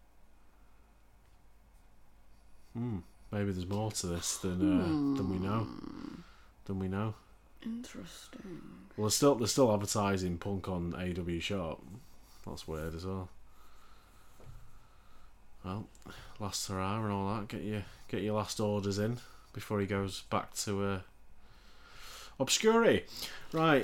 Maybe there's more to this than we know.
Interesting.
Well, they're still advertising Punk on AEW Shop. That's weird as well. Well, last hurrah and all that. Get your last orders in before he goes back to obscurity. Right.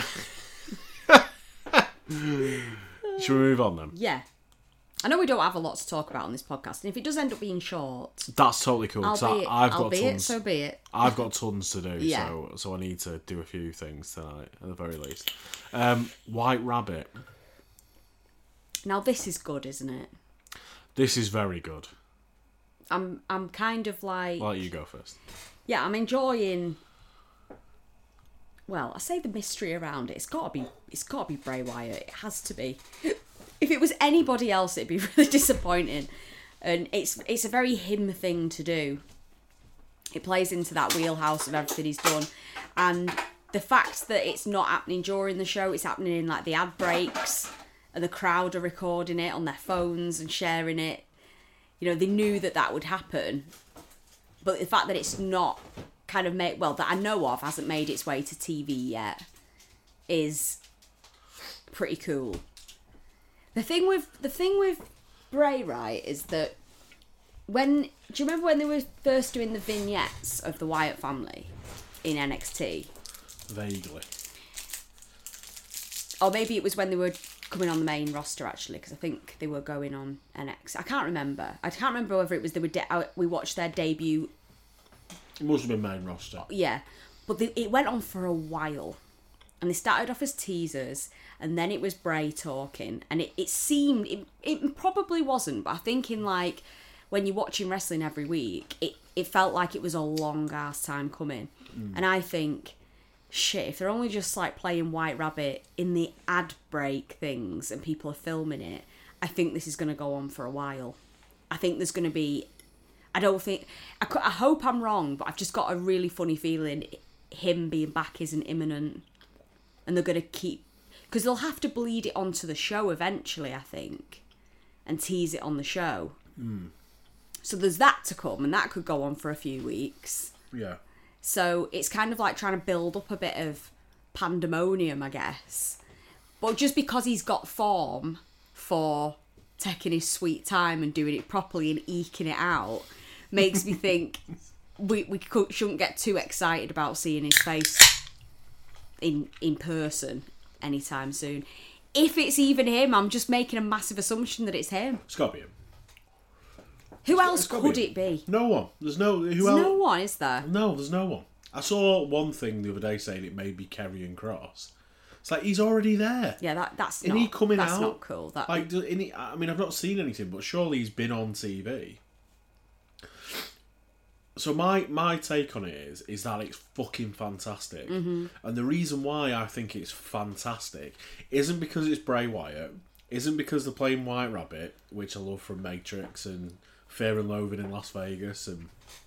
Should we move on then?
Yeah. I know we don't have a lot to talk about on this podcast, and if it does end up being short,
that's totally cool.
I've got tons. So be it.
I've got tons to do,
yeah.
So I need to do a few things tonight, at the very least. White Rabbit.
Now this is good, isn't it?
This is very good.
I'm kind of like.
I'll let you go first.
Yeah, I'm enjoying. Well, I say the mystery around it. It's got to be Bray Wyatt. It has to be. If it was anybody else, it'd be really disappointing. And it's a very him thing to do. It plays into that wheelhouse of everything he's done. And the fact that it's not happening during the show, it's happening in like the ad breaks, and the crowd are recording it on their phones and sharing it. You know, they knew that would happen. But the fact that it's not kind of that I know of, hasn't made its way to TV yet, is pretty cool. The thing with Bray, right, is that do you remember when they were first doing the vignettes of the Wyatt family in NXT?
Vaguely.
Or maybe it was when they were coming on the main roster, actually, because I think they were going on NXT. I can't remember whether it was we watched their debut.
It must have been main roster.
Yeah, but it went on for a while. And they started off as teasers, and then it was Bray talking. And it seemed, it probably wasn't, but I think in like, when you're watching wrestling every week, it felt like it was a long ass time coming. And I think, shit, if they're only just like playing White Rabbit in the ad break things and people are filming it, I think this is going to go on for a while. I think there's going to be, I hope I'm wrong, but I've just got a really funny feeling him being back isn't imminent. And they're going to keep... Because they'll have to bleed it onto the show eventually, I think. And tease it on the show. So there's that to come. And that could go on for a few weeks.
Yeah.
So it's kind of like trying to build up a bit of pandemonium, I guess. But just because he's got form for taking his sweet time and doing it properly and eking it out, makes me think we shouldn't get too excited about seeing his face in person anytime soon. If it's even him, I'm just making a massive assumption that it's him.
It's got to be him.
Who else could it be?
No one. There's no...
There's no one, is there?
No, there's no one. I saw one thing the other day saying it may be Karrion Kross. It's like, he's already there.
Yeah, that's
Isn't he coming out?
That's not cool.
I mean, I've not seen anything, but surely he's been on TV. So my take on it is that it's fucking fantastic. And the reason why I think it's fantastic isn't because it's Bray Wyatt, isn't because they're playing White Rabbit, which I love from Matrix and Fear and Loathing in Las Vegas and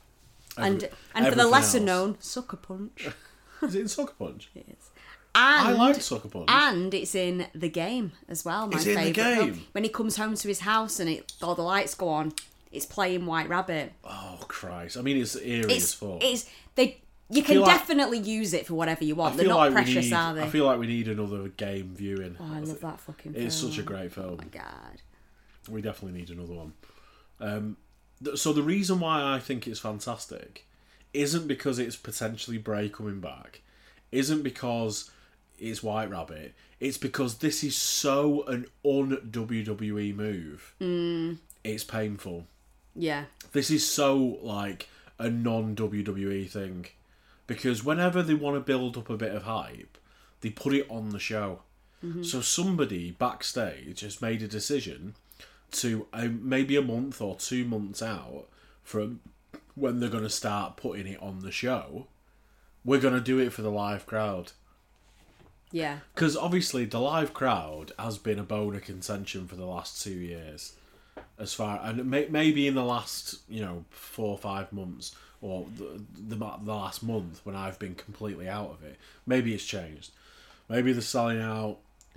for the lesser known, Sucker Punch.
Is it in Sucker Punch?
It is.
I like Sucker Punch.
And it's in The Game as well, my favourite.
In The Game?
When he comes home to his house and all the lights go on, it's playing White Rabbit.
Oh, Christ. I mean, it's eerie as fuck.
You can definitely use it for whatever you want. They're not precious, are they?
I feel like we need another Game viewing.
Oh, I love that fucking film.
It's such a great film.
Oh, my God.
We definitely need another one. So the reason why I think it's fantastic isn't because it's potentially Bray coming back, isn't because it's White Rabbit, it's because this is so an un-WWE move. It's painful.
Yeah.
This is so, like, a non-WWE thing. Because whenever they want to build up a bit of hype, they put it on the show. So somebody backstage has made a decision to maybe a month or 2 months out from when they're going to start putting it on the show, we're going to do it for the live crowd.
Yeah.
Because obviously the live crowd has been a bone of contention for the last 2 years. And maybe in the last 4 or 5 months, or the last month when I've been completely out of it, maybe it's changed. Maybe they're selling out.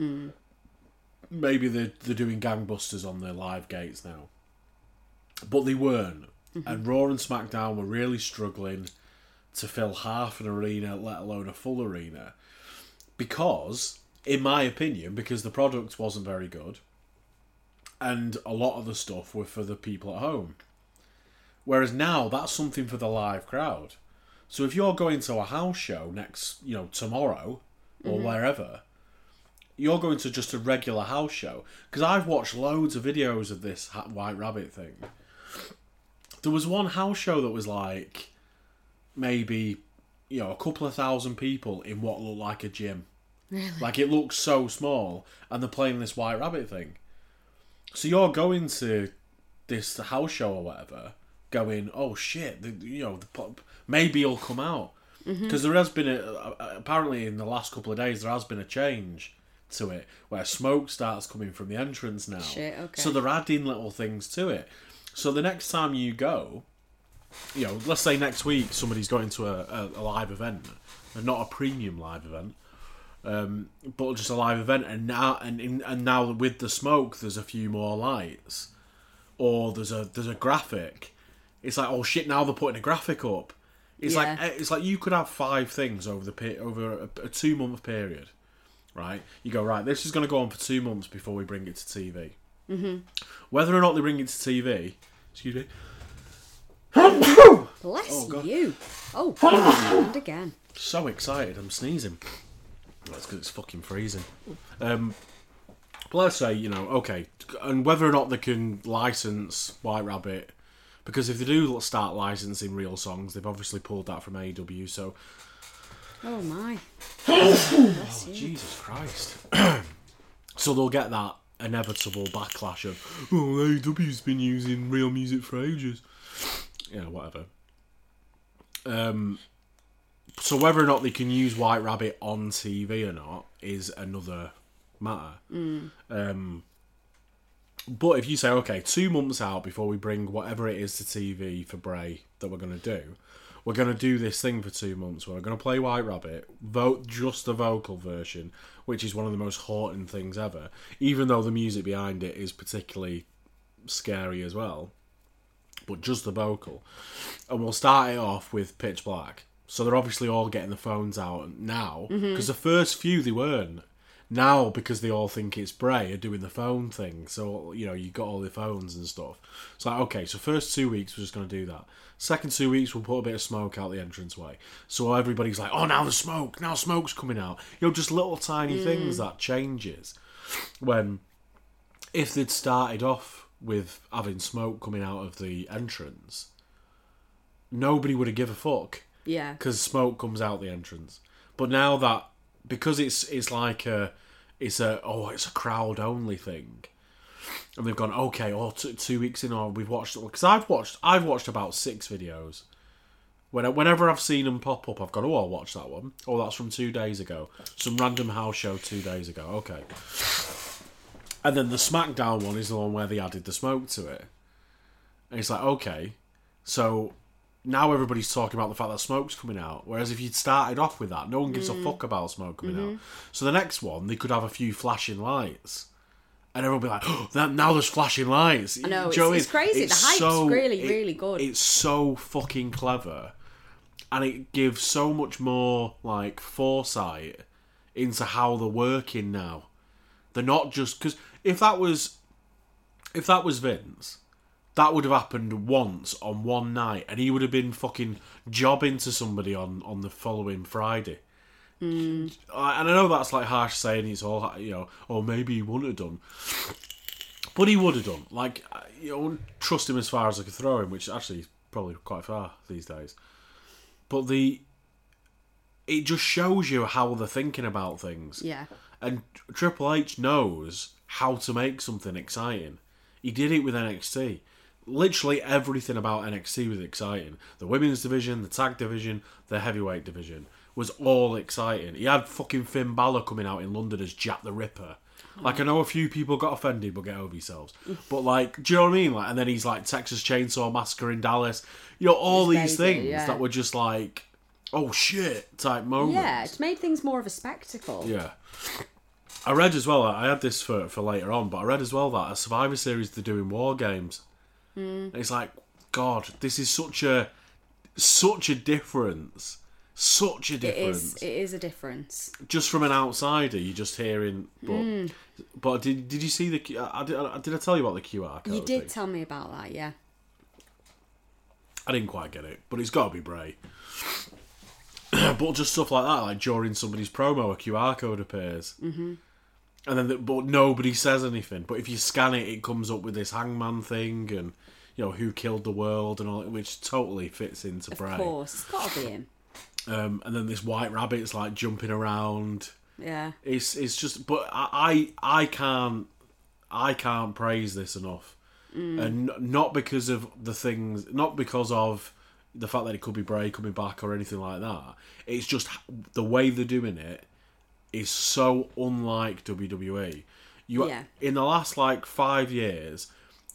Maybe they're doing gangbusters on their live gates now. But they weren't. And Raw and SmackDown were really struggling to fill half an arena, let alone a full arena. Because, in my opinion, because the product wasn't very good. And a lot of the stuff were for the people at home. Whereas now, that's something for the live crowd. So if you're going to a house show tomorrow, or wherever, you're going to just a regular house show. Because I've watched loads of videos of this White Rabbit thing. There was one house show that was like, maybe, a couple of thousand people in what looked like a gym.
Really?
Like, it looks so small, and they're playing this White Rabbit thing. So you're going to this house show or whatever, going, oh shit, maybe it'll come out. Because there has been apparently in the last couple of days, there has been a change to it, where smoke starts coming from the entrance now.
Shit, okay.
So they're adding little things to it. So the next time you go, let's say next week somebody's going to a live event, and not a premium live event, but just a live event, and now with the smoke, there's a few more lights, or there's a graphic. It's like, oh shit! Now they're putting a graphic up. It's like you could have 5 things over a 2-month period, right? You go, right, this is going to go on for 2 months before we bring it to TV. Whether or not they bring it to TV, excuse me.
Bless you. Oh, and again.
So excited, I'm sneezing. That's because it's fucking freezing. But let's say, okay, and whether or not they can license White Rabbit, because if they do start licensing real songs, they've obviously pulled that from AEW, so...
Oh my.
Oh, Jesus Christ. So they'll get that inevitable backlash of, AEW's been using real music for ages. Whatever. So whether or not they can use White Rabbit on TV or not is another matter. But if you say, okay, 2 months out before we bring whatever it is to TV for Bray that we're going to do, we're going to do this thing for 2 months where we're going to play White Rabbit, vote just the vocal version, which is one of the most haunting things ever, even though the music behind it is particularly scary as well, but just the vocal. And we'll start it off with Pitch Black. So they're obviously all getting the phones out now, because the first few they weren't. Now, because they all think it's Bray, are doing the phone thing. So, you got all the phones and stuff. It's like, okay, so first 2 weeks, we're just going to do that. Second 2 weeks, we'll put a bit of smoke out the entranceway. So everybody's like, oh, now the smoke. Now smoke's coming out. Just little tiny things that changes. When, if they'd started off with having smoke coming out of the entrance, nobody would have give a fuck.
Yeah.
Because smoke comes out the entrance. But now that, because it's like a crowd only thing, and they've gone, okay, 2 weeks in, or we've watched, because I've watched about 6 videos Whenever I've seen them pop up, I've gone, oh, I'll watch that one. Oh, that's from 2 days ago. Some random house show 2 days ago. Okay. And then the SmackDown one is the one where they added the smoke to it. And it's like, okay, so now everybody's talking about the fact that smoke's coming out. Whereas if you'd started off with that, no one gives a fuck about smoke coming out. So the next one, they could have a few flashing lights. And everyone will be like, oh, now there's flashing lights.
I know, it's crazy. The hype's really good.
It's so fucking clever. And it gives so much more, like, foresight into how they're working now. They're not just... Because if that was Vince, that would have happened once on one night, and he would have been fucking jobbing to somebody on the following Friday. And I know that's like harsh saying it's all, you know, or maybe he wouldn't have done. But he would have done. Like, you know, I wouldn't trust him as far as I could throw him, which actually is probably quite far these days. But it just shows you how they're thinking about things.
Yeah.
And Triple H knows how to make something exciting. He did it with NXT. Literally everything about NXT was exciting. The women's division, the tag division, the heavyweight division was all exciting. He had fucking Finn Balor coming out in London as Jack the Ripper. Like, I know a few people got offended, but get over yourselves. But, like, do you know what I mean? Like, and then he's like Texas Chainsaw Massacre in Dallas. You know, all these things that were just like, oh shit type moments.
Yeah, it's made things more of a spectacle.
Yeah. I read as well, I had this for later on, but I read as well that a Survivor Series they're doing War Games. And it's like, God, this is such a difference. Such a difference.
It is a difference.
Just from an outsider, you're just hearing. But did you see the? Did I tell you about the QR code?
You did tell me about that, yeah.
I didn't quite get it, but it's got to be Bray. But just stuff like that, like during somebody's promo, a QR code appears, and then but nobody says anything. But if you scan it, it comes up with this Hangman thing, and you know who killed the world and all, which totally fits into Bray.
Of course, it's got to be him.
And then this White Rabbit's like jumping around.
Yeah,
it's just, but I can't praise this enough, and not because of the things, not because of the fact that it could be Bray coming back or anything like that. It's just the way they're doing it is so unlike WWE. In the last like 5 years,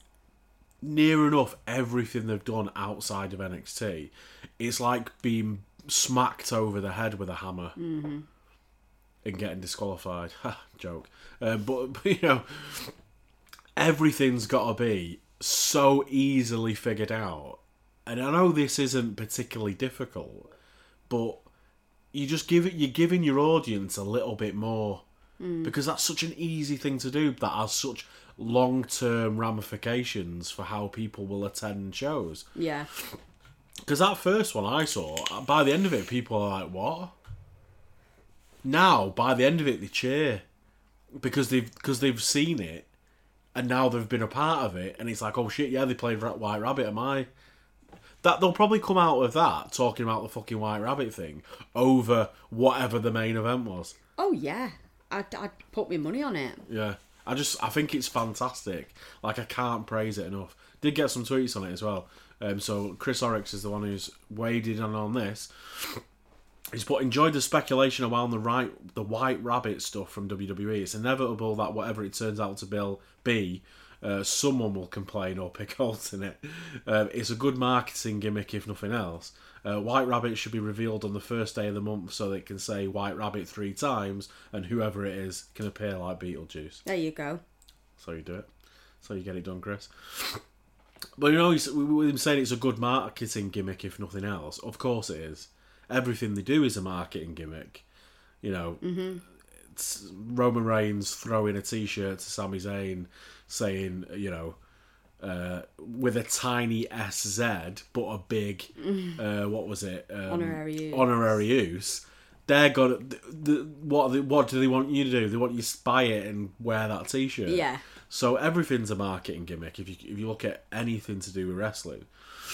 near enough everything they've done outside of NXT, it's like being smacked over the head with a hammer and getting disqualified. Joke. But you know, everything's got to be so easily figured out. And I know this isn't particularly difficult, but you're giving your audience a little bit more, because that's such an easy thing to do that has such long-term ramifications for how people will attend shows.
Yeah.
Because that first one I saw, by the end of it, people are like, what? Now, by the end of it, they cheer. Because they've seen it, and now they've been a part of it, and it's like, oh shit, yeah, they played White Rabbit, am I? That they'll probably come out of that talking about the fucking White Rabbit thing over whatever the main event was.
Oh yeah, I'd put my money on it.
Yeah, I think it's fantastic. Like, I can't praise it enough. Did get some tweets on it as well. So Chris Oryx is the one who's weighed in on this. He's put, enjoyed the speculation around the White Rabbit stuff from WWE. It's inevitable that whatever it turns out to be, someone will complain or pick holes in it. It's a good marketing gimmick, if nothing else. White Rabbit should be revealed on the first day of the month so they can say White Rabbit 3 times, and whoever it is can appear like Beetlejuice.
There you go.
So you do it. So you get it done, Chris. But you know, with him saying it's a good marketing gimmick, if nothing else, of course it is. Everything they do is a marketing gimmick. You know, it's Roman Reigns throwing a T-shirt to Sami Zayn saying, you know, with a tiny SZ but a big, what was it? Honorary use. They're gonna. What do they want you to do? They want you to buy it and wear that T-shirt.
Yeah.
So everything's a marketing gimmick. If you look at anything to do with wrestling,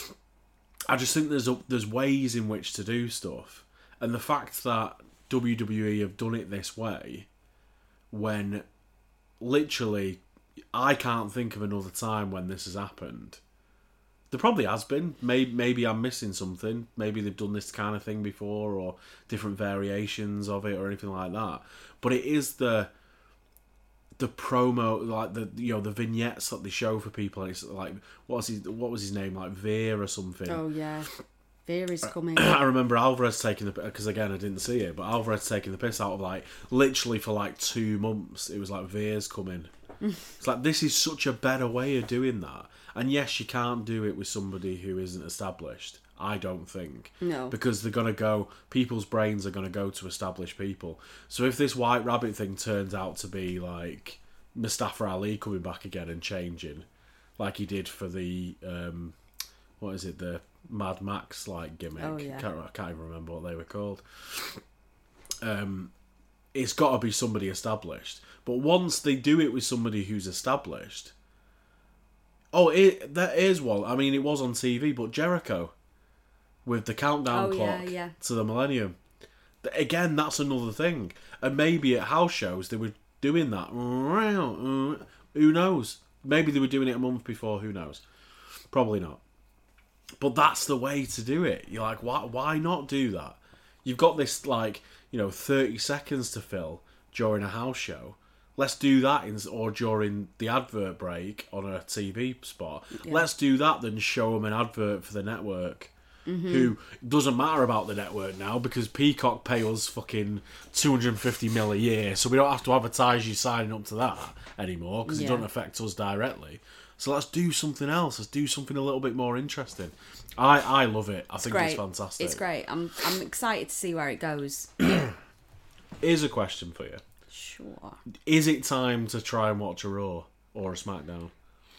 I just think there's ways in which to do stuff, and the fact that WWE have done it this way, when literally I can't think of another time when this has happened. There probably has been. Maybe I'm missing something. Maybe they've done this kind of thing before, or different variations of it, or anything like that. But it is the promo, like the vignettes that they show for people. And it's like, what was his name, like Veer or something?
Oh yeah, Veer is coming.
I remember Alvarez taking the, because again I didn't see it, but Alvarez taking the piss out of, like, literally for like 2 months. It was like, Veer's coming. It's like, this is such a better way of doing that. And yes, you can't do it with somebody who isn't established, I don't think.
No.
Because they're going to go, people's brains are going to go to established people. So if this White Rabbit thing turns out to be like Mustafa Ali coming back again and changing, like he did for the, what is it, the Mad Max like gimmick.
Oh, yeah.
I can't even remember what they were called. It's got to be somebody established. But once they do it with somebody who's established... Oh, there is one. I mean, it was on TV, but Jericho with the countdown clock to the millennium. Again, that's another thing. And maybe at house shows they were doing that. Who knows? Maybe they were doing it a month before. Who knows? Probably not. But that's the way to do it. You're like, why not do that? You've got this, like, 30 seconds to fill during a house show. Let's do that, or during the advert break on a TV spot. Yeah. Let's do that, then show them an advert for the network. Mm-hmm. Who doesn't matter about the network now, because Peacock pay us fucking $250 million a year, so we don't have to advertise you signing up to that anymore, because it doesn't affect us directly. So let's do something else. Let's do something a little bit more interesting. I love it. I think it's fantastic.
It's great. I'm excited to see where it goes.
Here's a question for you.
Sure.
Is it time to try and watch a Raw or a SmackDown?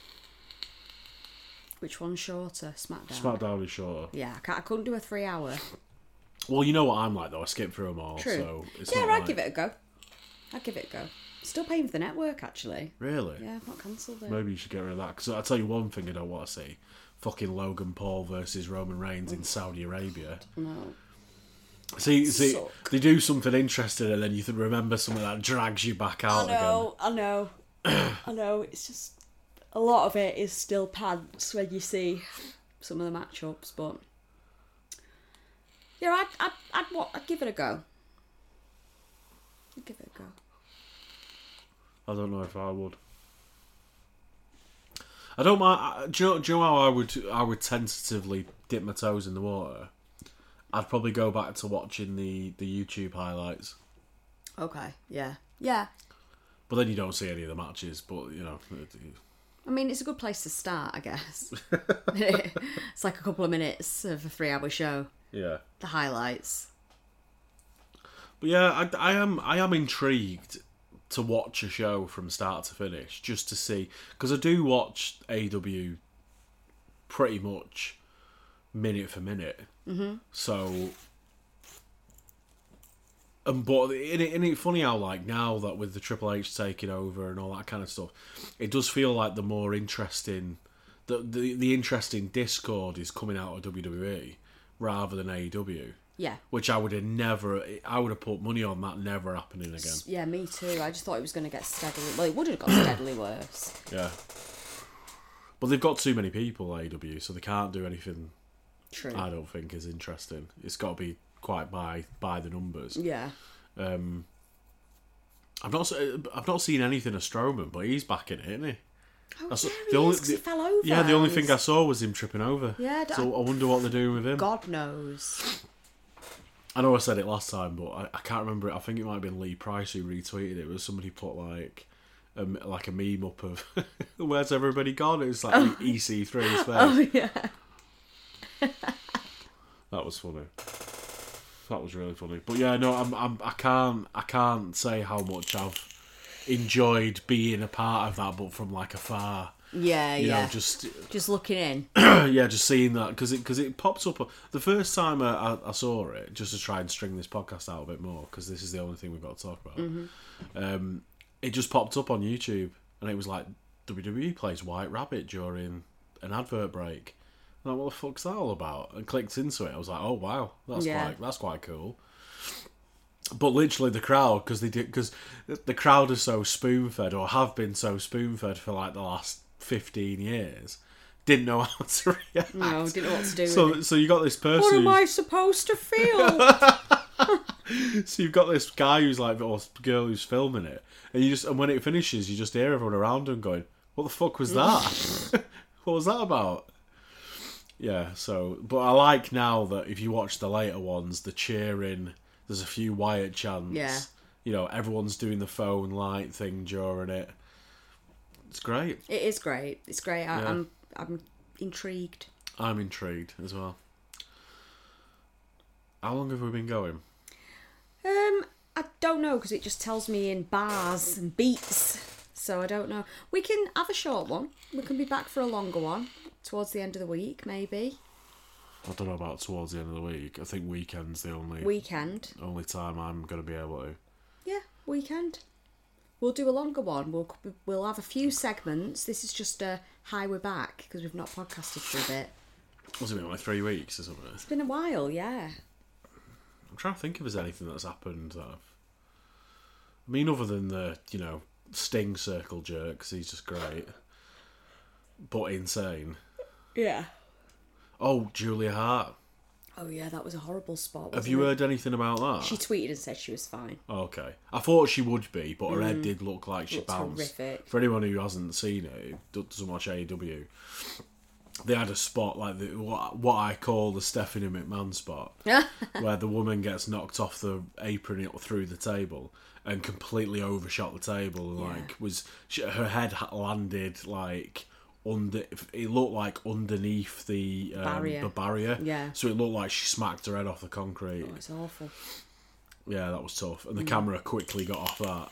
Which one's shorter? SmackDown.
SmackDown is shorter.
Yeah, I couldn't do a 3-hour.
Well, you know what I'm like though. I skip through them all.
True.
So it's
yeah,
not
I'd
like...
give it a go. Still paying for the network, actually.
Really?
Yeah, I've not cancelled it.
Maybe you should get rid of that. Because I'll tell you one thing I don't want to see. Fucking Logan Paul versus Roman Reigns in Saudi Arabia.
No.
See, they do something interesting and then you remember something that drags you back out again.
I know. It's just, a lot of it is still pants when you see some of the matchups, but yeah, I'd give it a go.
I don't know if I would. I don't mind. Do you know how I would tentatively dip my toes in the water? I'd probably go back to watching the YouTube highlights.
Okay, yeah.
But then you don't see any of the matches, but,
I mean, it's a good place to start, I guess. It's like a couple of minutes of a 3-hour show.
Yeah.
The highlights.
But yeah, I am intrigued to watch a show from start to finish, just to see, because I do watch AEW pretty much minute for minute. Mm-hmm. So, but isn't it funny how, like, now that with the Triple H taking over and all that kind of stuff, it does feel like the more interesting, the interesting discord is coming out of WWE rather than AEW.
Yeah.
Which I would have put money on that never happening again. Yeah,
me too. I just thought it was going to get steadily... Well, it would have got steadily worse.
Yeah. But they've got too many people, AEW, so they can't do anything...
True.
I don't think is interesting. It's got to be quite by the numbers.
Yeah.
I've not seen anything of Strowman, but he's back in it, isn't he?
Oh, he fell over.
Yeah, the only thing I saw was him tripping over.
Yeah.
So I wonder what they're doing with him.
God knows. I
know I said it last time, but I can't remember it. I think it might have been Lee Price who retweeted it. It was somebody put like a meme up of where's everybody gone? It was like EC3's face.
Oh yeah.
That was funny. That was really funny. But yeah, no, I can't say how much I've enjoyed being a part of that, but from like afar.
Yeah,
you know, just
looking in.
Yeah, just seeing that because it pops up. The first time I saw it, just to try and string this podcast out a bit more, because this is the only thing we've got to talk about. Mm-hmm. It just popped up on YouTube, and it was like WWE plays White Rabbit during an advert break. And I'm like, what the fuck's that all about? And clicked into it. I was like, oh wow, that's quite cool. But literally the crowd, because the crowd are so spoon fed, or have been so spoon fed for like the last 15 years, didn't know how to react.
No, didn't know what to do with it.
So you got this person.
What am I supposed to feel?
So you've got this guy who's like, or girl who's filming it, and when it finishes, you just hear everyone around him going, "What the fuck was that? What was that about?" Yeah. So, but I like now that if you watch the later ones, the cheering, there's a few Wyatt chants.
Yeah.
You know, everyone's doing the phone light thing during it. It's great.
It is great. It's great.
Yeah.
I'm intrigued.
I'm intrigued as well. How long have we been going?
I don't know because it just tells me in bars and beats, so I don't know. We can have a short one. We can be back for a longer one towards the end of the week, maybe.
I don't know about towards the end of the week. I think weekend's the only
Weekend.
time I'm going to be able to.
Yeah, weekend. We'll do a longer one. We'll have a few segments. This is just a hi, we're back because we've not podcasted for a bit.
What's it been, like 3 weeks or something?
It's been a while, yeah.
I'm trying to think if there's anything that's happened that I mean, other than the, Sting circle jerk, because he's just great. But insane.
Yeah.
Oh, Julia Hart.
Oh yeah, that was a horrible spot.
Have you heard anything about that?
She tweeted and said she was fine.
Okay. I thought she would be, but her head did look like she
Looked
bounced.
horrific.
For anyone who hasn't seen it, who doesn't watch AEW, they had a spot like what I call the Stephanie McMahon spot, where the woman gets knocked off the apron through the table and completely overshot the table. And her head landed like under. It looked like underneath the barrier.
Yeah.
So it looked like she smacked her head off the concrete.
Oh, it's awful.
Yeah, that was tough. And the camera quickly got off that.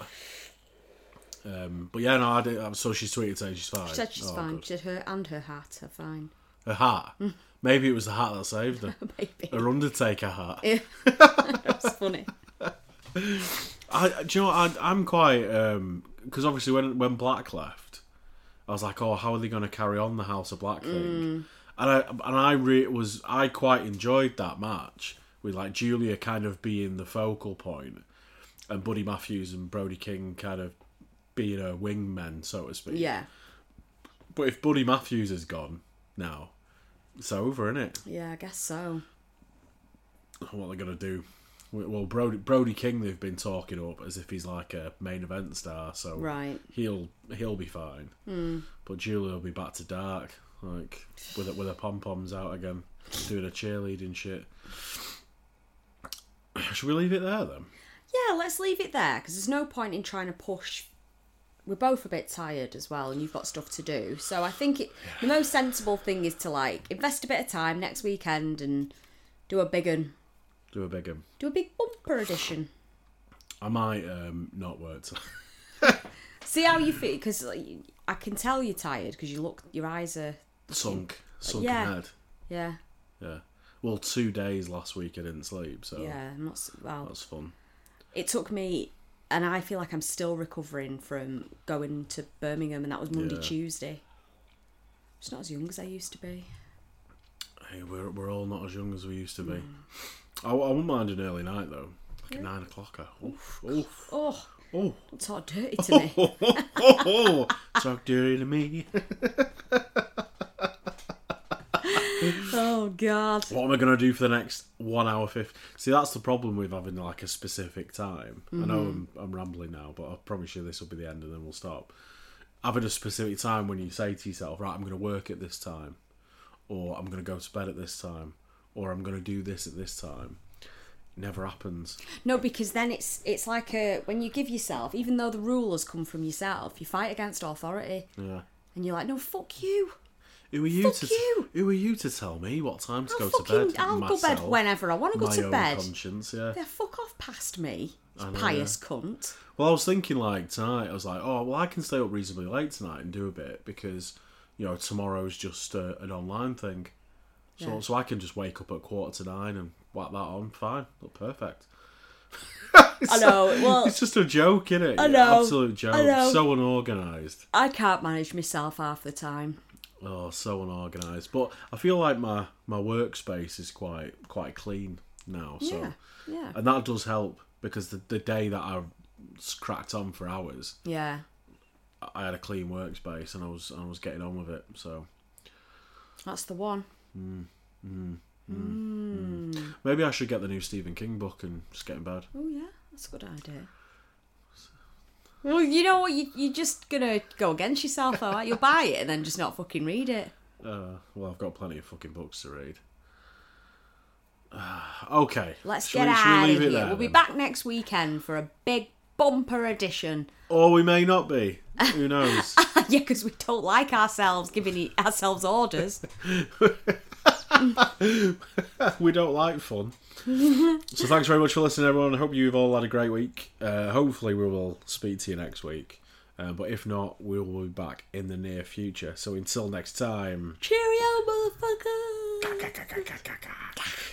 But yeah, no, I did. So she tweeted saying she's fine.
She said she's fine.
Good.
She said her and her hat are fine.
Her hat. Maybe it was the hat that saved her.
Maybe.
Her Undertaker hat.
Yeah. That's funny.
Do you know what? I'm quite because obviously when Black left, I was like, oh, how are they going to carry on the House of Black thing? And I quite enjoyed that match with like Julia kind of being the focal point, and Buddy Matthews and Brody King kind of being her wingmen, so to speak.
Yeah.
But if Buddy Matthews is gone now, it's over, isn't it?
Yeah, I guess so.
What are they going to do? Well, Brody King they've been talking up as if he's like a main event star, so
right.
he'll be fine. But Julia will be back to dark, like with her pom poms out again, doing a cheerleading shit. Should we leave it there then?
Yeah, let's leave it there because there's no point in trying to push. We're both a bit tired as well, and you've got stuff to do. So I think the most sensible thing is to invest a bit of time next weekend and do a big one.
Do a big one.
Do a big bumper edition.
I might not work.
See how you feel, because I can tell you're tired because your eyes are
sunken
yeah.
head.
Yeah.
Yeah. Well, 2 days last week I didn't sleep, so
yeah,
that's fun.
It took me, and I feel like I'm still recovering from going to Birmingham, and that was Monday, Tuesday. I'm just not as young as I used to be.
Hey, we're all not as young as we used to be. I wouldn't mind an early night though, like a 9 o'clocker. Oof.
Oh,
don't
talk dirty to me.
Talk dirty to me.
Oh God.
What am I going to do for the next 1 hour 50? See, that's the problem with having like a specific time. I know I'm rambling now, but I promise you this will be the end and then we'll stop. Having a specific time when you say to yourself, right, I'm going to work at this time, or I'm going to go to bed at this time, or I'm going to do this at this time. It never happens.
No, because then it's like when you give yourself, even though the rule has come from yourself, you fight against authority.
Yeah.
And you're like, no, fuck you.
Who are you to tell me what time to go to bed?
I'll go to bed whenever I want to go to bed.
My own conscience, yeah.
Yeah, fuck off past me, you pious cunt.
Well, I was thinking like tonight, I was like, oh, well, I can stay up reasonably late tonight and do a bit because, tomorrow's just an online thing. So I can just wake up at 9:15 and whack that on. Fine. Look perfect.
I know. Well,
it's just a joke, isn't it?
I know.
Absolute joke.
I know.
So unorganised.
I can't manage myself half the time.
Oh, so unorganised. But I feel like my workspace is quite clean now. So
Yeah.
And that does help because the day that I cracked on for hours,
Yeah.
I had a clean workspace and I was getting on with it. So
That's the one.
Maybe I should get the new Stephen King book and just get in bed.
Oh yeah, that's a good idea. Well, you know what? You're just gonna go against yourself, though. Right? You'll buy it and then just not fucking read it.
Well, I've got plenty of fucking books to read. Okay.
Let's
Should
get
we
out
leave
of
it
here.
there,
We'll be
then?
back next weekend for a big bumper edition.
Or we may not be. Who knows?
Yeah, because we don't like ourselves giving ourselves orders.
We don't like fun. So thanks very much for listening, everyone. I hope you've all had a great week. Hopefully we will speak to you next week. But if not, we will be back in the near future. So until next time...
Cheerio, motherfucker!